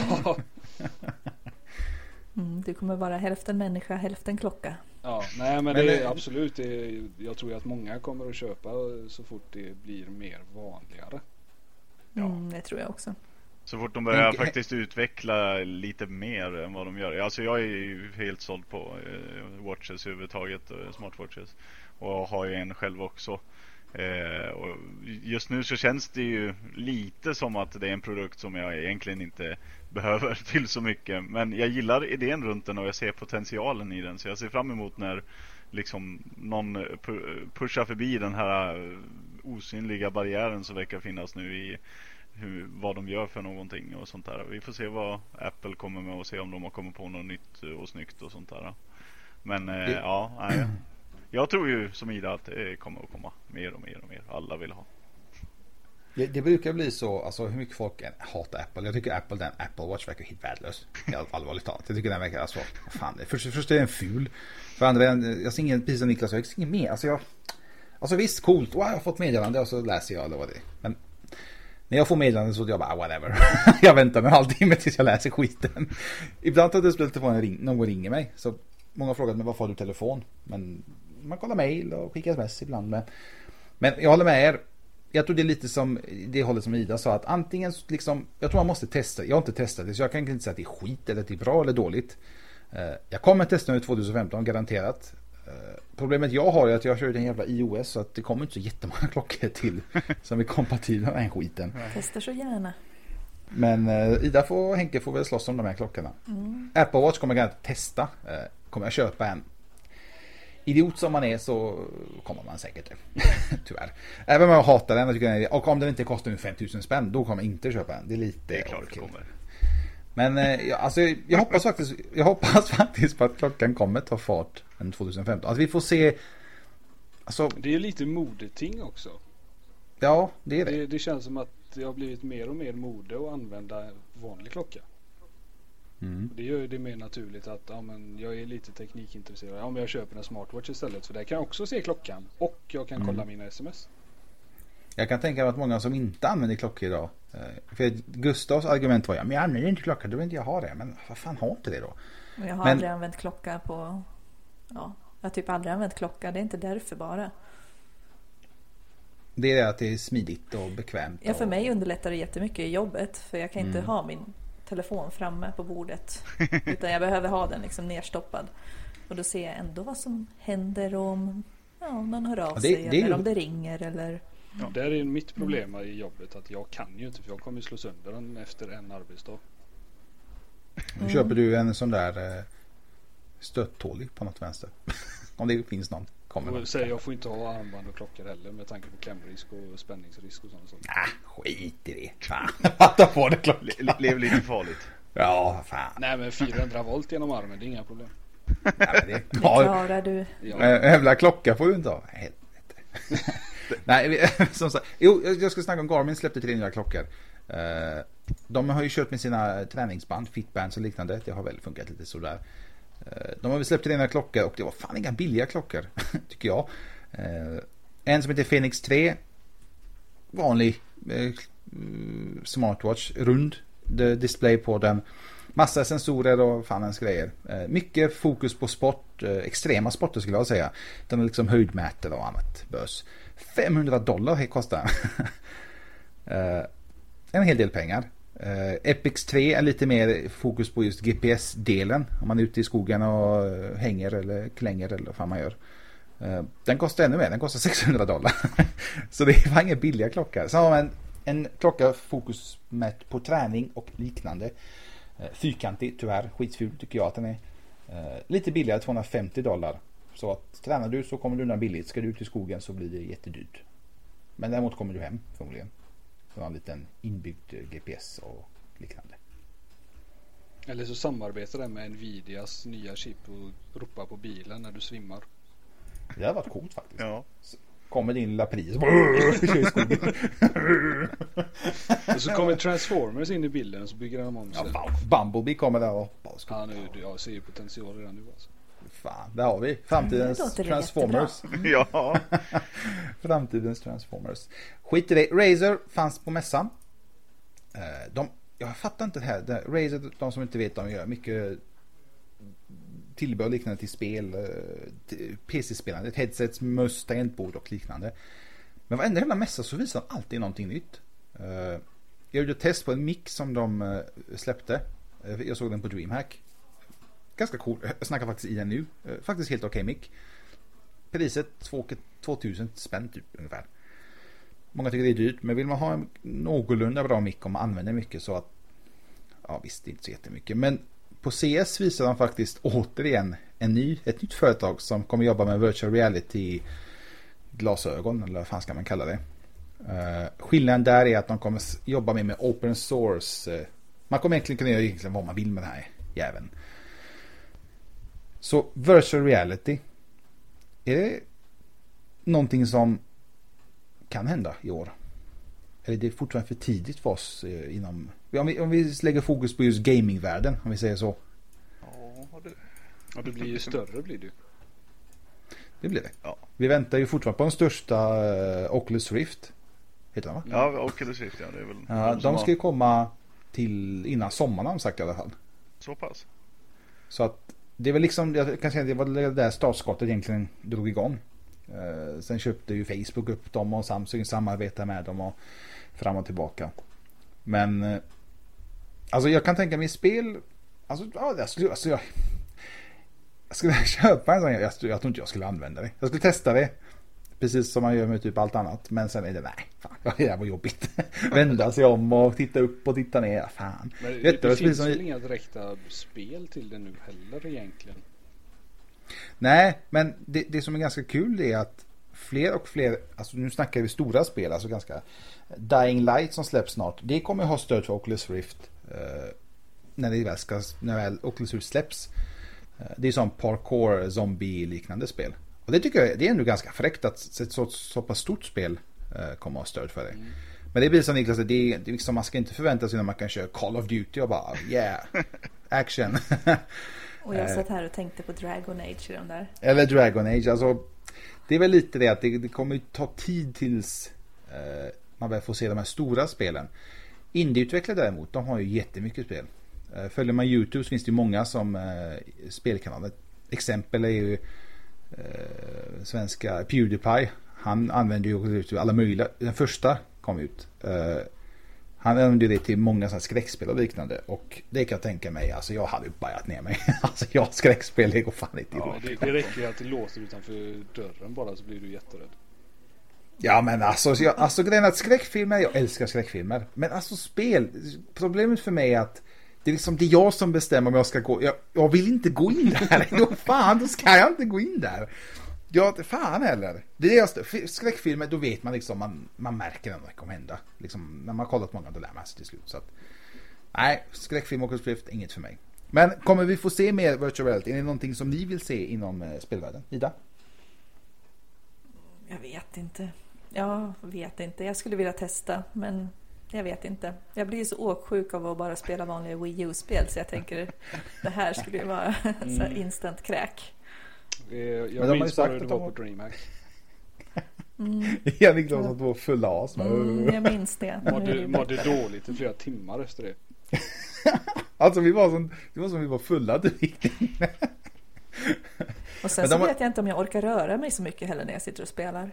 Mm, du kommer vara hälften människa, hälften klocka. Ja, nej men, men det är absolut det är, jag tror att många kommer att köpa så fort det blir mer vanligare. Ja. Mm, det tror jag också. Så fort de börjar faktiskt utveckla lite mer än vad de gör. Alltså jag är ju helt såld på eh, watches överhuvudtaget, eh, smartwatches. Och har ju en själv också. Eh, och just nu så känns det ju lite som att det är en produkt som jag egentligen inte behöver till så mycket, men jag gillar idén runt den och jag ser potentialen i den, så jag ser fram emot när liksom någon pu- pushar förbi den här osynliga barriären som verkar finnas nu i hur, vad de gör för någonting och sånt där. Vi får se vad Apple kommer med och se om de har kommit på något nytt och snyggt och sånt där. Men eh, det... ja, nej. Jag tror ju som Ida att det kommer att komma mer och mer och mer. Alla vill ha. Det, det brukar bli så, alltså hur mycket folk hatar Apple. Jag tycker Apple, den Apple Watch verkar helt värdelös. Helt allvarligt talat. Jag tycker den verkar, alltså, fan, först, först är den ful. För andra, jag ser ingen pris av Niklas, jag ser ingen mer. Alltså jag, alltså visst, coolt. Wow, jag har fått meddelande och så läser jag eller vad det är. Men när jag får meddelande så är jag bara, whatever. Jag väntar med halvtimme tills jag läser skiten. Ibland tar det spelet telefonen, ring, någon ringer mig. Så många har frågat mig, varför har du telefon? Men man kollar mejl och skickar sms ibland. Men, men jag håller med er. Jag tror det är lite som det hållet som Ida sa, att antingen liksom, jag tror man måste testa. Jag har inte testat det, så jag kan inte säga att det är skit eller att det är bra eller dåligt. Jag kommer att testa nu tjugohundrafemton, garanterat. Problemet jag har är att jag kör en jävla iOS, så att det kommer inte så jättemånga klockor till som är kompatibla med den skiten. Testar så gärna. Men Ida får, Henke får väl slåss om de här klockorna. Mm. Apple Watch kommer jag att testa. Kommer jag köpa en. Idiot som man är så kommer man säkert det. Tyvärr. Även om jag hatar den, jag tycker den är, och om den inte kostar fem tusen spänn, då kommer jag inte köpa den. Det är lite det är klart det kommer. Men eh, alltså, jag hoppas faktiskt jag hoppas faktiskt på att klockan kommer ta fart den tjugohundrafemton. Att vi får se, alltså, det är lite modeting också. Ja, det är det. det. Det känns som att det har blivit mer och mer mode att använda vanlig klocka. Mm. Det gör det mer naturligt att ja, men jag är lite teknikintresserad. Ja, men jag köper en smartwatch istället, för där kan jag också se klockan och jag kan kolla mm. mina sms. Jag kan tänka mig att många som inte använder klockor idag, för Gustavs argument var ja, men jag använder inte klocka, då vill inte jag ha det. Men vad fan, har inte det då? Jag har men... aldrig använt klocka på, ja, jag har typ aldrig använt klocka. Det är inte därför bara. Det är det att det är smidigt och bekvämt. Ja, för och... mig underlättar det jättemycket i jobbet, för jag kan inte mm. ha min telefon framme på bordet, utan jag behöver ha den liksom nerstoppad, och då ser jag ändå vad som händer om ja, någon hör av ja, det, sig det, eller det... om det ringer eller... Ja, det är mitt problem i jobbet, att jag kan ju inte, för jag kommer slå sönder den efter en arbetsdag. Nu mm. köper du en sån där eh, stöttålig på något vänster. Om det finns någon. kommer. Säger jag får inte ha armband och klockor heller med tanke på klämrisk och spänningsrisk och sånt. Ah, skit i det. Fan, ta på det klockan. Le- lev lite farligt. Ja, fan. Nej, men fyrahundra volt genom armen, det är inga problem. Ja, men det, det klarar du. Ja. Jävla klocka får du inte ha. Nej, som sagt. Jo, jag ska snacka om Garmin släppte tre nya klockor. Uh, de har ju kört med sina träningsband, fitbands och liknande. Det har väl funkat lite sådär. Uh, de har väl släppt tre nya klockor och det var fan inga billiga klockor, tycker jag. Uh, en som heter Fenix tre. Vanlig uh, smartwatch, rund display på den. Massa sensorer och fannens grejer. Uh, mycket fokus på sport, uh, extrema sporter skulle jag säga. Den är liksom höjdmätare och annat börs. femhundra dollar kostar uh, en hel del pengar. Uh, Epix tre är lite mer fokus på just G P S-delen. Om man är ute i skogen och uh, hänger eller klänger eller vad fan man gör. Uh, den kostar ännu mer. Den kostar sexhundra dollar. Så det var ingen billiga klocka. Så har man en, en klocka fokus mätt på träning och liknande. Uh, fyrkantig, tyvärr. Skitful tycker jag att den är. Uh, lite billigare, tvåhundrafemtio dollar. Så att tränar du så kommer du undan billigt. Ska du ut i skogen så blir det jättedyrt. Men däremot kommer du hem förmodligen. Så en liten inbyggd G P S och liknande. Eller så samarbetar det med Nvidias nya chip och ropar på bilen när du svimmar. Det har varit coolt faktiskt. Ja. Så kommer din lilla pris. Och så kommer Transformers in i bilden och så bygger de om sig. Ja, Bumblebee kommer där och bara ja, nu, jag ser ju potential redan nu alltså. Fan, där har vi framtidens Transformers. Ja. Framtidens Transformers. Skit i det. Razer fanns på mässan. De, jag fattar inte det här. Det, Razer, de som inte vet, de gör mycket tillbehör liknande till spel, P C-spelande, ett headset, möss, tangentbord och liknande. Men varenda jävla mässa så visar de alltid någonting nytt. Jag gjorde ett test på en mic som de släppte. Jag såg den på DreamHack. Ganska cool. Jag snackar faktiskt i den nu. Faktiskt helt okej mic. Priset tvåtusen spänn typ ungefär. Många tycker det är dyrt, men vill man ha en någorlunda bra mic om man använder mycket så att ja visst, det är inte så jättemycket. Men på C S visar de faktiskt återigen en ny, ett nytt företag som kommer jobba med virtual reality glasögon, eller vad fan ska man kalla det. Uh, skillnaden där är att de kommer jobba med, med open source. Uh, man kommer egentligen kunna göra egentligen vad man vill med den här jäveln. Så virtual reality, är det någonting som kan hända i år? Eller är det fortfarande för tidigt för oss eh, inom... Om vi, om vi lägger fokus på just gamingvärlden, om vi säger så. Ja, det, ja, det blir ju större blir det. Det blir det. Ja. Vi väntar ju fortfarande på den största uh, Oculus Rift. Heter den va? Ja, Oculus Rift, ja. Det är väl ja, de ska ju har... komma till innan sommaren har de sagt i alla fall. Så pass. Så att det är väl liksom, jag kan säga att det var det där startskottet egentligen drog igång. Uh, sen köpte ju Facebook upp dem och Samsung samarbetar med dem och fram och tillbaka. Men uh, alltså jag kan tänka mig spel, alltså, ja, jag, skulle, alltså jag, jag skulle köpa en sån, jag, jag, jag tror inte jag skulle använda det. Jag skulle testa det precis som man gör med typ allt annat, men sen är det nej, fan, det var jobbigt. Vända sig om och titta upp och titta ner, fan. Men det, det, det finns väl inga direkta spel till det nu heller egentligen. Nej, men det, det som är ganska kul är att fler och fler, alltså nu snackar vi stora spel, alltså ganska Dying Light som släpps snart, det kommer ha stöd för Oculus Rift eh, när det väl ska, när väl Oculus Rift släpps. Eh, det är som parkour, zombie liknande spel. Och det tycker jag, det är ändå ganska fräckt att ett så, så pass stort spel eh, kommer ha stöd för det. Mm. Men det blir som Niklas, det är, det är liksom, man ska inte förvänta sig när man kan köra Call of Duty och bara, yeah, action. Och jag satt här och tänkte på Dragon Age i de där. Eller Dragon Age, alltså det är väl lite det att det, det kommer ju ta tid tills eh, man börjar få se de här stora spelen. Indieutvecklare däremot, de har ju jättemycket spel. Eh, följer man YouTube så finns det ju många som eh, spelkanaler. Exempel är ju eh, svenska PewDiePie. Han använder ju alla möjliga. Den första kom ut. Eh, Han använde det till många sådana skräckspel och liknande. Och det kan jag tänka mig. Alltså jag hade ju bajat ner mig. Alltså jag skräckspel, det går fan inte ihop. Ja, det, det räcker att det låser utanför dörren bara så blir du jätterädd. Ja men alltså, jag, alltså grejen att skräckfilmer, jag älskar skräckfilmer. Men alltså spel, problemet för mig är att det är liksom det är jag som bestämmer om jag ska gå. Jag, jag vill inte gå in där. Då fan, då ska jag inte gå in där. Ja, fan heller. Det är just, skräckfilmer, då vet man liksom, man, man märker när det kommer hända. Liksom, när man har kollat många, då lär man sig till slut. Så att, nej, skräckfilm och Oculus Rift, inget för mig. Men kommer vi få se mer virtual reality? Är det någonting som ni vill se inom eh, spelvärlden? Ida? Jag vet inte. Jag vet inte. Jag skulle vilja testa, men jag vet inte. Jag blir så åksjuk av att bara spela vanliga Wii U-spel, så jag tänker det här skulle ju vara mm. så instant crack. Jag, jag minns bara hur det var på DreamHack. Mm. Jag fick de som var fulla as. Mm, jag minns det. Mådde, mådde dåligt i flera timmar efter det. Alltså vi var som, det var som vi var fulla direkt. Och sen så var... vet jag inte om jag orkar röra mig så mycket heller när jag sitter och spelar.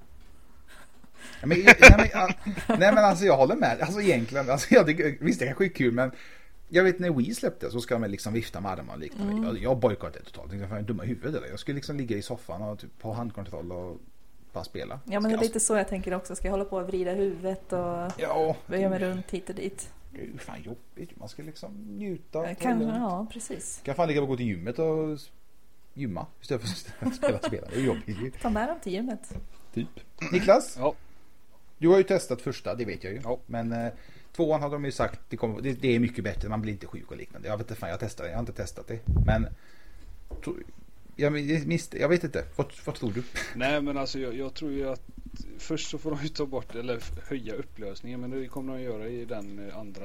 Men, nej, men, nej men alltså jag håller med. Alltså egentligen, alltså, jag tycker, visst det kanske är kul, men jag vet när Wii släppte så ska man liksom vifta med armarna och liknande. Mm. Jag, jag bojkottade det totalt. Jag var en dumma huvud eller. Jag skulle liksom ligga i soffan och typ ha handkontroll och bara spela. Ja, men det är lite så jag tänker också. Ska jag hålla på och vrida huvudet och ja, böja mig runt hit och dit. Det är ju fan jobbigt. Man ska liksom njuta. Kan, ja, precis. Kan fan ligga och gå till gymmet och gymma istället för att spela spela. Det är jobbigt. Ta med dem till gymmet. Typ. Niklas? Ja. Du har ju testat första, det vet jag ju. Ja. Men eh, tvåan har de ju sagt det, kommer, det, det är mycket bättre, man blir inte sjuk och liknande. Jag vet inte fan, jag testar det, jag har inte testat det. Men to, jag, mist, jag vet inte, vad, vad tror du? Nej men alltså jag, jag tror ju att först så får de ju ta bort eller höja upplösningen, men det kommer de göra i den andra,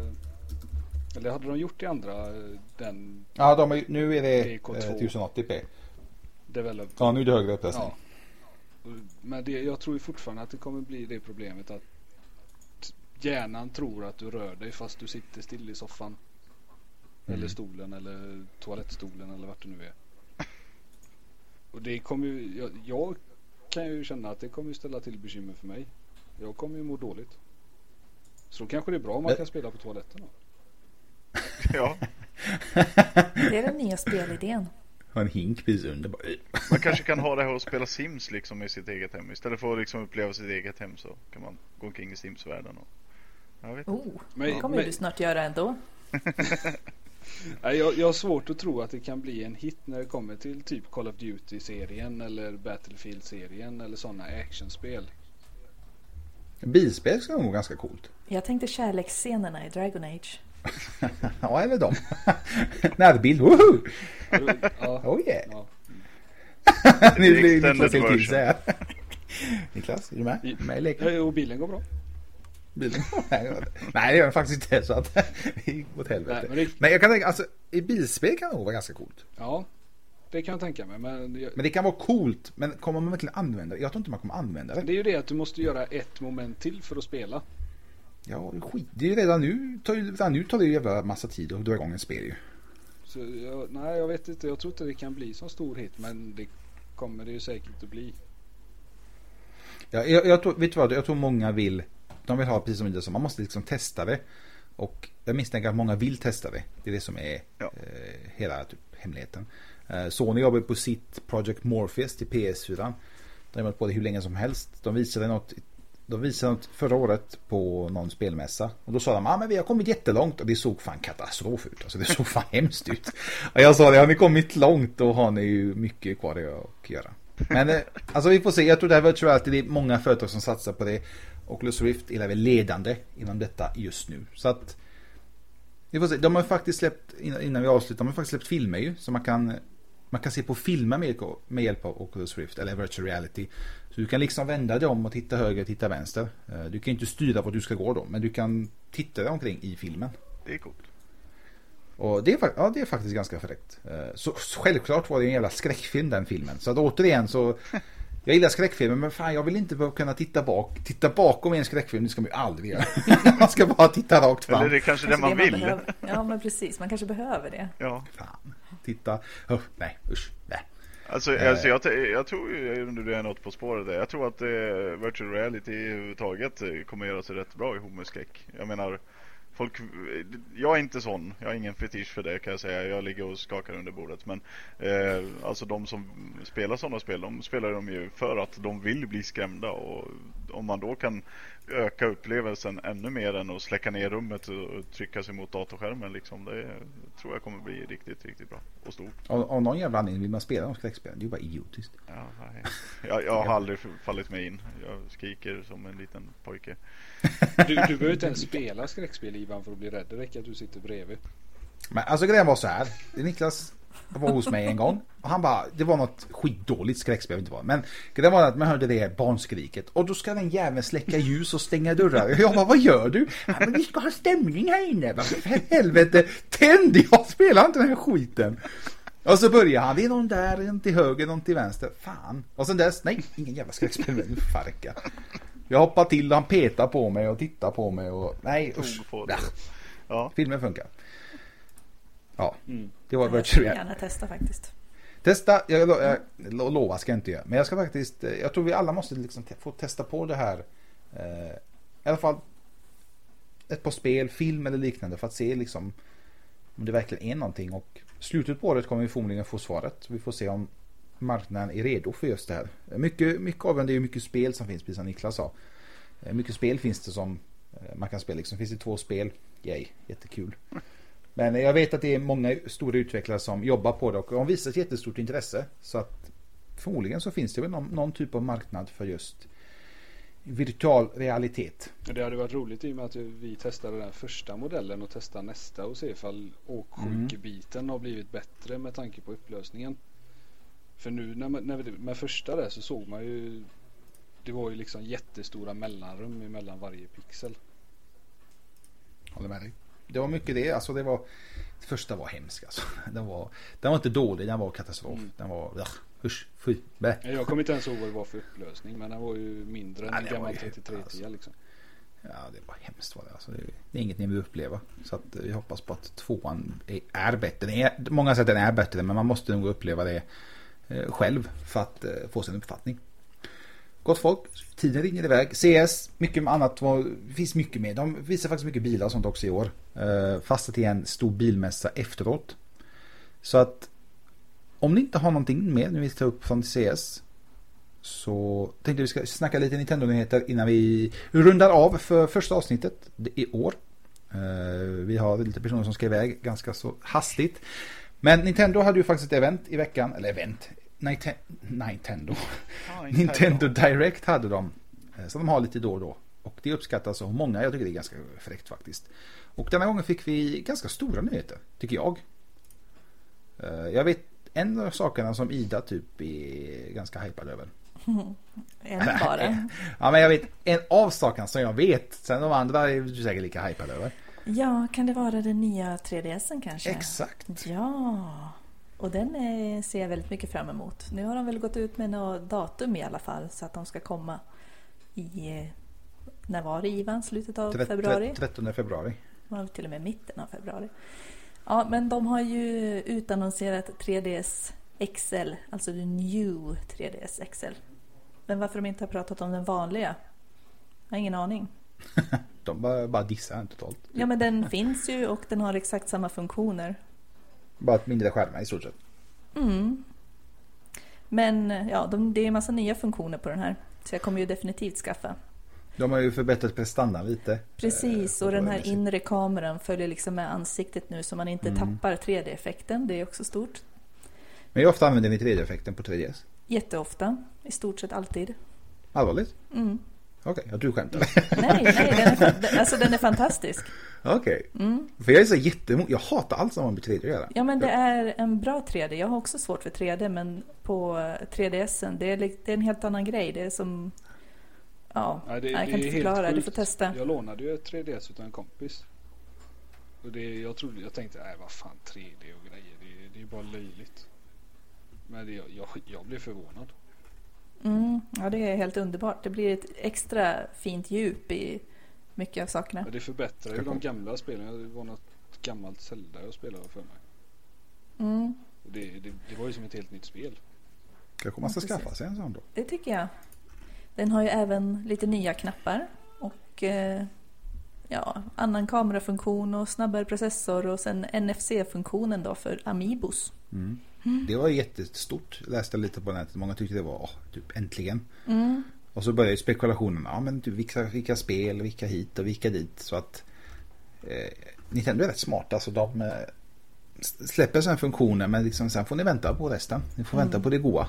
eller hade de gjort i andra den. Ja, de är, nu är det D K två. eh, tusen åttio p. Develop. Ja, nu är det högre upplösning. Ja. Men det, jag tror ju fortfarande att det kommer bli det problemet att hjärnan tror att du rör dig fast du sitter still i soffan. Mm. Eller stolen eller toalettstolen eller vart det nu är. Och det kommer ju, jag, jag kan ju känna att det kommer ju ställa till bekymmer för mig. Jag kommer ju må dåligt. Så då kanske det är bra om man kan spela på toaletten då. Ja. Det är den nya spelidén. En hink precis under. Man kanske kan ha det här och spela Sims liksom i sitt eget hem. Istället för att liksom uppleva sitt eget hem så kan man gå omkring i Sims-världen. Och... Jag vet oh, det kommer men... du snart göra ändå. Nej, jag, jag har svårt att tro att det kan bli en hit när det kommer till typ Call of Duty-serien eller Battlefield-serien eller sådana actionspel. Bilspel ska nog ganska coolt. Jag tänkte kärleksscenerna i Dragon Age. Ja, eller dem. Närbild, woho! Ja. Oh yeah. Ja. Nu blir det Niklas helt till sig här. Niklas, är du med? I, med i leken? Ja, och bilen går bra. Bilen går bra? Nej, det gör den faktiskt inte, så att det gick åt helvete. Nej, men, det... men jag kan tänka, alltså, i bilspel kan det nog vara ganska coolt. Ja, det kan jag tänka mig. Men, jag... men det kan vara coolt, men kommer man verkligen använda det? Jag tror inte man kommer använda det. Det är ju det att du måste göra ett moment till för att spela. Ja, skit. Det är ju redan nu, tar ju, redan nu tar det ju jävla massa tid att dra igång en spel ju. Så jag, nej, jag vet inte. Jag tror inte det kan bli så stor hit, men det kommer det ju säkert att bli. Ja, jag, jag tror, vet du vad, jag tror många vill, de vill ha precis som det som man måste liksom testa det. Och jag misstänker att många vill testa det. Det är det som är ja. eh, hela typ hemligheten. Eh, Sony jobbar på sitt Project Morpheus till P S fyra. De har varit på det hur länge som helst. De visade något De visade något förra året på någon spelmässa. Och då sa de, ah, men vi har kommit jättelångt. Och det såg fan katastrof ut. Alltså det såg fan hemskt ut. Och jag sa det, har ni kommit långt, då har ni ju mycket kvar att göra. Men alltså vi får se, jag tror det här virtual reality, det är många företag som satsar på det. Oculus Rift är väl ledande inom detta just nu. Så att vi får se, de har faktiskt släppt, innan vi avslutar, de har faktiskt släppt filmer ju. Så man kan, man kan se på filmer med, med hjälp av Oculus Rift eller virtual reality. Så du kan liksom vända dig om och titta höger och titta vänster. Du kan inte styra vart du ska gå då, men du kan titta dig omkring i filmen. Det är coolt. Och det är, ja, det är faktiskt ganska fräckt. Så självklart var det en jävla skräckfilm, den filmen. Så att återigen så, jag gillar skräckfilmer, men fan jag vill inte kunna titta bak. Titta bakom i en skräckfilm, det ska man ju aldrig göra. Man ska bara titta rakt fram. Eller det är kanske det man det vill. Man ja, men precis. Man kanske behöver det. Ja. Fan, titta. Oh, nej, usch, nej. Alltså, eh. alltså jag, jag tror ju, om du är något på spåret där, jag tror att eh, virtual reality överhuvudtaget kommer göra sig rätt bra ihop med skräck. Jag menar, folk, jag är inte sån. Jag har ingen fetisch för det kan jag säga. Jag ligger och skakar under bordet. Men eh, alltså de som spelar sådana spel, de spelar de ju för att de vill bli skrämda. Och om man då kan öka upplevelsen ännu mer än att släcka ner rummet och trycka sig mot datorskärmen liksom, det tror jag kommer bli riktigt, riktigt bra och stort. Av, av någon jävla anledning vill man spela de skräckspelen. Det är ju bara idiotiskt. Ja, nej. Jag, jag har aldrig fallit mig in. Jag skriker som en liten pojke. Du, du behöver inte ens spela skräckspel, Ivan, för att bli rädd. Det räcker att du sitter bredvid. Men alltså grejen var så här. Niklas var hos mig en gång och han bara, det var något skitdåligt skräckspel, inte var. Men det var att man hörde det barnskriket och då ska den jäveln släcka ljus och stänga dörrar. Jag bara, vad gör du? Ja, men vi ska ha stämning här inne. Bara, för helvete, tänd, jag spelar inte den här skiten. Och så börjar han, det är någon där, någon till höger, någon till vänster. Fan. Och sen dess, nej, ingen jävla skräckspel, nu farka. Jag hoppar till och han petar på mig och tittar på mig och nej, usch. Ja. Ja. Filmen funkar. Ja, mm. det var jag skulle gärna testa faktiskt. Testa, jag, jag, jag lovar ska jag inte göra. Men jag ska faktiskt, jag tror vi alla måste liksom te- få testa på det här. Eh, I alla fall ett par spel, film eller liknande för att se liksom om det verkligen är någonting. Och slutet på året kommer vi förmodligen få svaret. Vi får se om marknaden är redo för just det här. Mycket, mycket av det är ju mycket spel som finns, precis som Niklas sa. Mycket spel finns det som man kan spela. Liksom finns det två spel. Yay, jättekul. Men jag vet att det är många stora utvecklare som jobbar på det och de visar ett jättestort intresse. Så att förmodligen så finns det väl någon, någon typ av marknad för just virtual realitet. Det hade varit roligt i och med att vi testade den första modellen och testar nästa och se ifall åksjukebiten mm. har blivit bättre med tanke på upplösningen. För nu när, man, när vi, med första där så såg man ju, det var ju liksom jättestora mellanrum mellan varje pixel. Håller med dig. Det var mycket det, alltså det var det första var hemskt alltså. Den var, den var inte dålig, den var katastrof. Mm. Den var, ugh, usch, fy, bä. Jag kommer inte ens ihåg vad det var för upplösning, men den var ju mindre än en gammal trettiotre tio liksom. Ja, det var hemskt var det. Alltså, det, det är inget ni vill uppleva. Så att vi hoppas på att tvåan är, är bättre. Den är, många säger att den är bättre, men man måste nog uppleva det eh, själv för att eh, få sin uppfattning. Gott folk, tiden ringer iväg. C S, mycket annat, det finns mycket med. De visar faktiskt mycket bilar och sånt också i år. Uh, fast till en stor bilmässa efteråt. Så att om ni inte har någonting med när vi tar upp från C S så tänkte vi ska snacka lite Nintendo-nyheter innan vi rundar av för första avsnittet i år. Uh, vi har lite personer som ska iväg ganska så hastigt. Men Nintendo hade ju faktiskt ett event i veckan, eller event Nintendo. Nintendo. Ah, Nintendo Direct hade de. Så de har lite då och då. Och det uppskattas av många. Jag tycker det är ganska fräckt faktiskt. Och denna gången fick vi ganska stora nyheter, tycker jag. Jag vet en av sakerna som Ida typ är ganska hypad över. En bara. Ja, men jag vet en av sakerna som jag vet. Sen de andra är du säkert lika hypad över. Ja, kan det vara den nya tre D S:en kanske? Exakt. Ja. Och den är, ser jag väldigt mycket fram emot. Nu har de väl gått ut med något datum i alla fall. Så att de ska komma i, när var det Ivan? Slutet av Tret, februari? trettonde februari. Ja, till och med mitten av februari. Ja, men de har ju utannonserat tre D S X L. Alltså den New tre D S X L. Men varför de inte har pratat om den vanliga? Jag har ingen aning. De bara, bara dissar totalt. Ja, men den finns ju och den har exakt samma funktioner. Bara ett mindre skärmar i stort sett. Mm. Men ja, de, det är en massa nya funktioner på den här. Så jag kommer ju definitivt skaffa. De har ju förbättrat prestanda lite. Precis, och den här inre kameran följer liksom med ansiktet nu. Så man inte mm. tappar tre D-effekten. Det är också stort. Men hur ofta använder ni tre D-effekten på tre D S? Jätteofta, i stort sett alltid. Allvarligt? Mm. Okej, okay, jag tror skämtar. Nej, nej den, är, alltså, den är fantastisk. Okej, okay. mm. För jag är så jättemot. Jag hatar allt som har med tre D att göra. Ja, men det är en bra tre D. Jag har också svårt för tre D, men på tre D S:en det är, det är en helt annan grej. Det är som... Ja, ja det, jag det kan inte förklara. Du får testa. Jag lånade ju ett tre D S utan en kompis. Och det, jag, trodde, jag tänkte, nej vad fan tre D och grejer. Det, det är bara löjligt. Men det, jag, jag blev förvånad. Mm, ja, det är helt underbart. Det blir ett extra fint djup i mycket av sakerna. Men det förbättrar ju de gamla spelen. Det var något gammalt Zelda jag spelade för mig. Mm. Och det, det, det var ju som ett helt nytt spel. Kanske man ska ja, skaffa sig en sån då. Det tycker jag. Den har ju även lite nya knappar. Och eh, ja, annan kamerafunktion och snabbare processor och sen N F C-funktionen då för Amiibos. Mm. Mm. Det var jättestort. Jag läste lite på nätet. Många tyckte det var åh, typ äntligen. Mm. Och så började spekulationen. Ja, men typ, vilka, vilka spel, vilka hit och vilka dit. Så att eh, Nintendo är rätt smart. Alltså de eh, släpper sådana funktioner, men liksom, sen får ni vänta på resten. Ni får mm. vänta på det goa.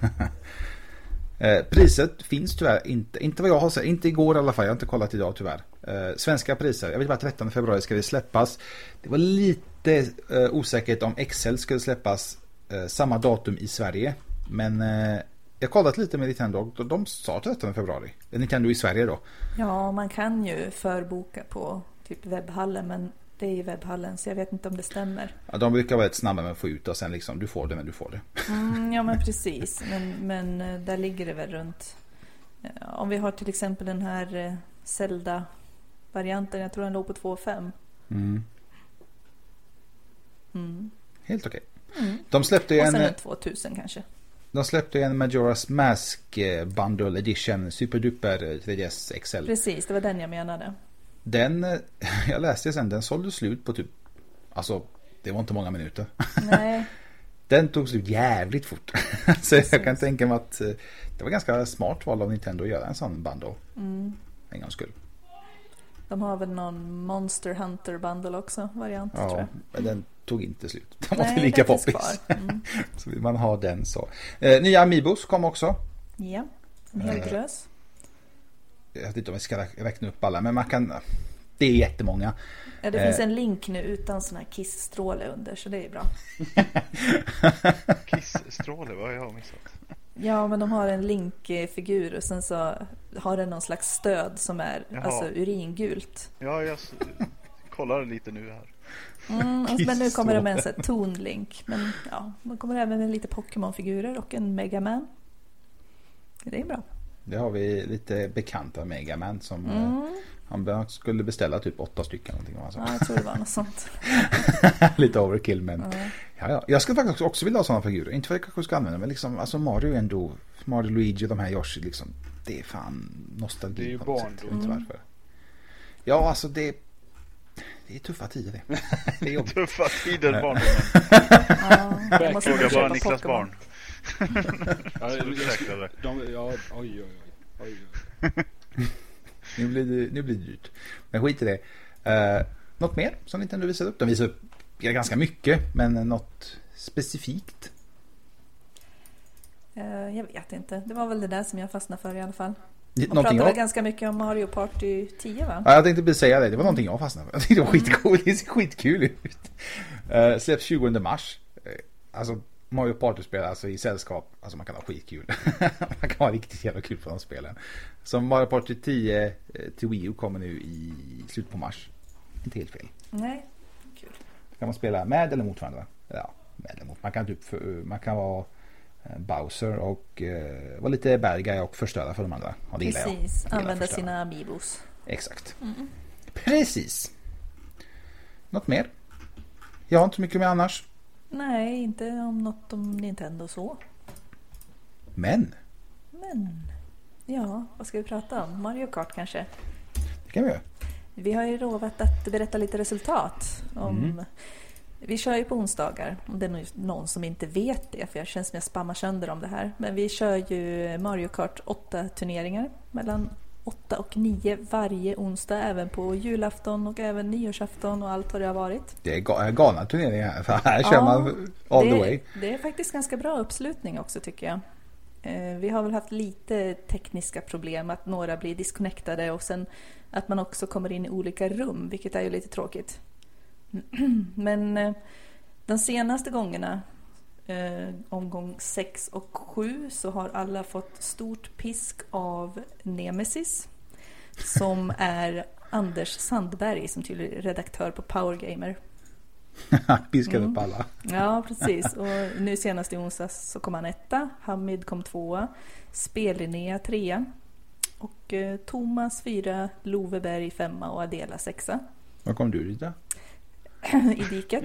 eh, priset finns tyvärr inte. Inte vad jag har sett. Inte igår i alla fall. Jag har inte kollat idag tyvärr. Eh, svenska priser. Jag vet bara trettonde februari ska det släppas. Det var lite eh, osäkert om X L skulle släppas eh, samma datum i Sverige. Men eh, jag kollat lite med Nintendo och de sa trettonde februari. Nintendo i Sverige då. Ja, man kan ju förboka på typ webbhallen, men det är ju webbhallen så jag vet inte om det stämmer. Ja, de brukar vara ett snabba med att få ut och sen liksom du får det men du får det. Mm, ja, men precis. Men, men där ligger det väl runt. Om vi har till exempel den här Zelda-varianten, jag tror den låg på två komma fem. Mm. Mm. Helt okej. Okay. Mm. De släppte ju och sen en... en tvåtusen kanske. De släppte en Majora's Mask Bundle Edition Superduper tre D S X L. Precis, det var den jag menade. Den, jag läste sen, den sålde slut på typ, alltså det var inte många minuter. Nej. Den tog slut jävligt fort. Så precis. Jag kan tänka mig att det var ganska smart val av Nintendo att göra en sån bundle. Mm. En gång skull. De har väl någon Monster Hunter bundle också, variant ja, tror jag. Men den tog inte slut. Den Nej, var lika poppis. Mm. Så vill man ha den så. Eh, nya Amiibos kom också. Ja, en hel grös. Jag vet inte om vi ska räkna upp alla, men man kan... Det är jättemånga. Ja, det finns en link nu utan sån här kissstråle under, så det är bra. Kissstråle, vad har jag missat? Ja, men de har en linkfigur och sen så har den någon slags stöd som är alltså uringult. Ja, jag s- kollar lite nu här. Mm, och, men nu kommer det med en sån här tonlink. Men ja, man kommer även med lite Pokémon-figurer och en Mega Man. Det är bra. Det har vi lite bekanta Mega Man som mm. han skulle beställa typ åtta stycken någonting. Alltså. Ja, jag tror det var något sånt. Lite overkill, men mm. ja, ja. Jag skulle faktiskt också vilja ha sådana figurer. Inte för att jag kanske ska använda, men liksom, alltså Mario ändå, Mario Luigi och de här Yoshi, liksom, det är fan nostalgi. Det är ju barndom. mm. Inte varför. Ja, alltså det det är tuffa tider det. Det är jobbigt. Tuffa tider, barndomen. Ja, jag måste fråga bara Niklas barn. Ja, jag, de, ja, oj, oj, oj, oj. nu, blir det, nu blir det dyrt. Men skit i det. Uh, något mer som Nintendo visar upp? De visar upp ganska mycket, men något specifikt? Uh, jag vet inte. Det var väl det där som jag fastnade för i alla fall. Man pratade jag... väl ganska mycket om Mario Party tio, va? Ja, jag tänkte precis säga det. Det var någonting jag fastnade för. Jag tyckte det var skitcool. Det ser skitkul ut. Uh, släpps tjugonde mars. Uh, alltså Mario Party-spel alltså i sällskap. Alltså man kan ha skitkul. Man kan ha riktigt jävla kul på de spelen. Så Mario Party tio uh, till Wii U kommer nu i slutet på mars. Inte helt fel. Nej, kul. Kan man spela med eller mot varandra? Ja, med eller mot. Man kan typ för, man kan vara Bowser och uh, vara lite bad guy och förstöra för de andra. Ja, det precis, jag. använda sina Amiibos. Exakt. Mm. Precis. Något mer? Jag har inte mycket mer annars. Nej, inte om något om Nintendo så. Men? Men, ja, vad ska vi prata om? Mario Kart kanske? Det kan vi göra. Vi har ju lovat att berätta lite resultat om... Mm. Vi kör ju på onsdagar, om det är någon som inte vet det, för jag känns som jag spammar sönder om det här. Men vi kör ju Mario Kart åtta turneringar mellan åtta och nio varje onsdag, även på julafton och även nyårsafton och allt vad det har varit. Det är galna turneringar här, för här kör ja, man all det, the way. Det är faktiskt ganska bra uppslutning också, tycker jag. Vi har väl haft lite tekniska problem, att några blir disconnectade och sen att man också kommer in i olika rum, vilket är ju lite tråkigt. Men eh, de senaste gångerna, eh, omgång sex och sju, så har alla fått stort pisk av Nemesis, som är Anders Sandberg, som tydligen är redaktör på Power Gamer. Piskade mm. upp alla. Ja, precis. Och nu senast i onsdags så kom han etta, Hamid kom tvåa, Spelinnea trea och eh, Thomas fyra, Loveberg femma och Adela sexa. Vad kom du dit då? I diket.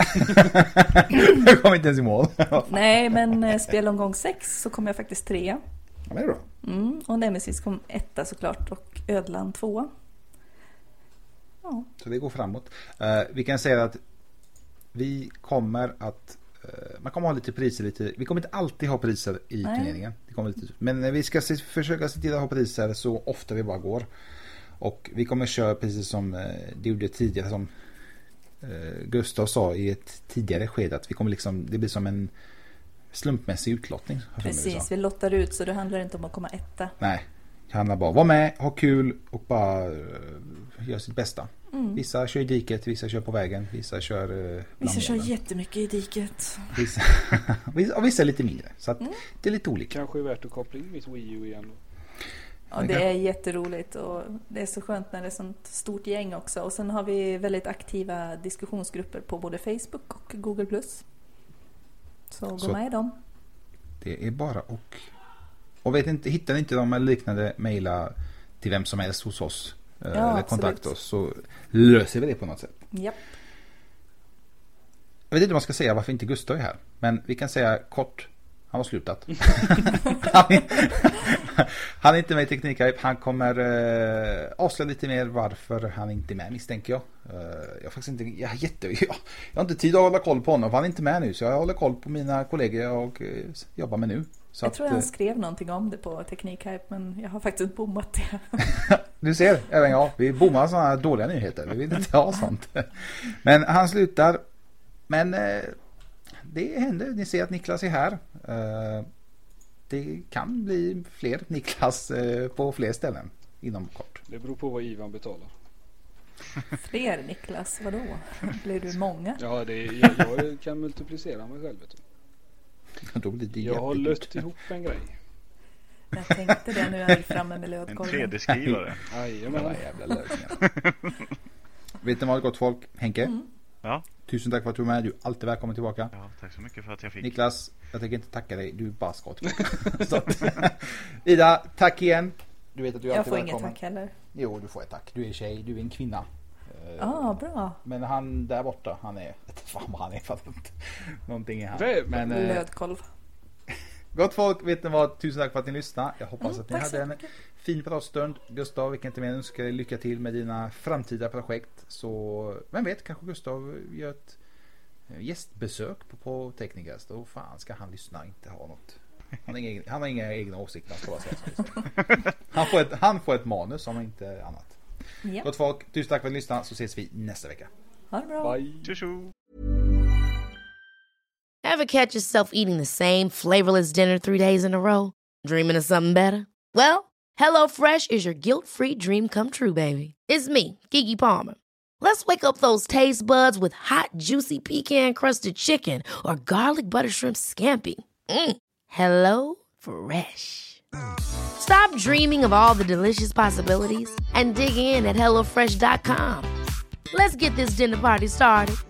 Jag kom inte ens i mål. Nej, men eh, spelomgång sex så kom jag faktiskt trea. Ja, men det är bra. Mm, och Nemesis kom etta såklart och Ödlan tvåa. Ja. Så det går framåt. Uh, vi kan säga att vi kommer att uh, man kommer ha lite priser lite. Vi kommer inte alltid ha priser i Nej. turneringen. Det kommer lite, men vi ska se, försöka se till att ha priser så ofta vi bara går. Och vi kommer köra precis som uh, det gjorde tidigare, som uh, Gustav sa i ett tidigare skede, att vi kommer liksom, det blir som en slumpmässig utlottning. Precis, vi lottar ut, så det handlar inte om att komma etta. Nej, det handlar bara om att vara med, ha kul och bara uh, göra sitt bästa. Mm. Vissa kör i diket, vissa kör på vägen, vissa kör uh, Vissa kör jättemycket i diket. Vissa, och vissa är lite mindre. Så att mm. det är lite olika. Kanske är värt att koppla in mitt Wii U igen då. Ja, det är jätteroligt och det är så skönt när det är sånt stort gäng också. Och sen har vi väldigt aktiva diskussionsgrupper på både Facebook och Google plus. Så gå så med i dem. Det är bara och och vet inte, hittar ni inte de eller liknande, mejla till vem som helst hos oss. Ja, eller kontakta oss, så löser vi det på något sätt. Japp. Jag vet inte om man ska säga varför inte Gustav är här, men vi kan säga kort, han har slutat. han, är, han är inte med i Teknikhype. Han kommer uh, avslöja lite mer varför han inte är med, misstänker jag. Uh, jag har faktiskt inte, jag, jätte, jag, jag har inte tid att hålla koll på honom, för han är inte med nu, så jag håller koll på mina kollegor jag uh, jobbar med nu. Så jag att, tror han skrev någonting om det på Teknikhype, men jag har faktiskt bommat det. Du ser, även jag. Vi bommar sådana här dåliga nyheter. Vi vill inte ha sånt. Men han slutar. Men eh, det händer. Ni ser att Niklas är här. Eh, det kan bli fler Niklas eh, på fler ställen inom kort. Det beror på vad Ivan betalar. Fler Niklas, vadå? Blir du många? Ja, det är, jag, jag kan multiplicera mig själv. Vet du. Då blir det jag har lött ihop en grej. Jag tänkte det, nu är vi framme med lödkolven. En tre D-skrivare. Jajamän. Jävla lösningar. Vet ni vad, gott folk? Henke? Mm. Ja. Tusen tack för att du var med. Du är alltid välkommen tillbaka. Ja, tack så mycket för att jag fick. Niklas, jag tänker inte tacka dig. Du bara ska tillbaka. Så att, Ida, tack igen. Du vet att du är jag alltid får välkommen. inget tack heller. Jo, du får ett tack. Du är tjej, du är en kvinna. Ja, ah, bra. Men han där borta, han är, fan vad han är, för att någonting är han. Men, lödkolv. Gott folk, vet ni vad? Tusen tack för att ni lyssnade. Jag hoppas mm, att ni hade en mycket. fin pratstund. Gustav, vi kan inte mer önska dig lycka till med dina framtida projekt. Så, vem vet, kanske Gustav gör ett gästbesök på, på Teknikast. Då fan ska han lyssna, inte ha något. Han har inga, han har inga egna åsikter. Han får, ett, han får ett manus som inte annat. Yep. Gott folk, tusen tack för att ni lyssnade, så ses vi nästa vecka. Ha det bra. Bye. Tjusju. Ever catch yourself eating the same flavorless dinner three days in a row? Dreaming of something better? Well, HelloFresh is your guilt-free dream come true, baby. It's me, Keke Palmer. Let's wake up those taste buds with hot, juicy pecan-crusted chicken or garlic butter shrimp scampi. Mm. Hello Fresh. Stop dreaming of all the delicious possibilities and dig in at hello fresh dot com. Let's get this dinner party started.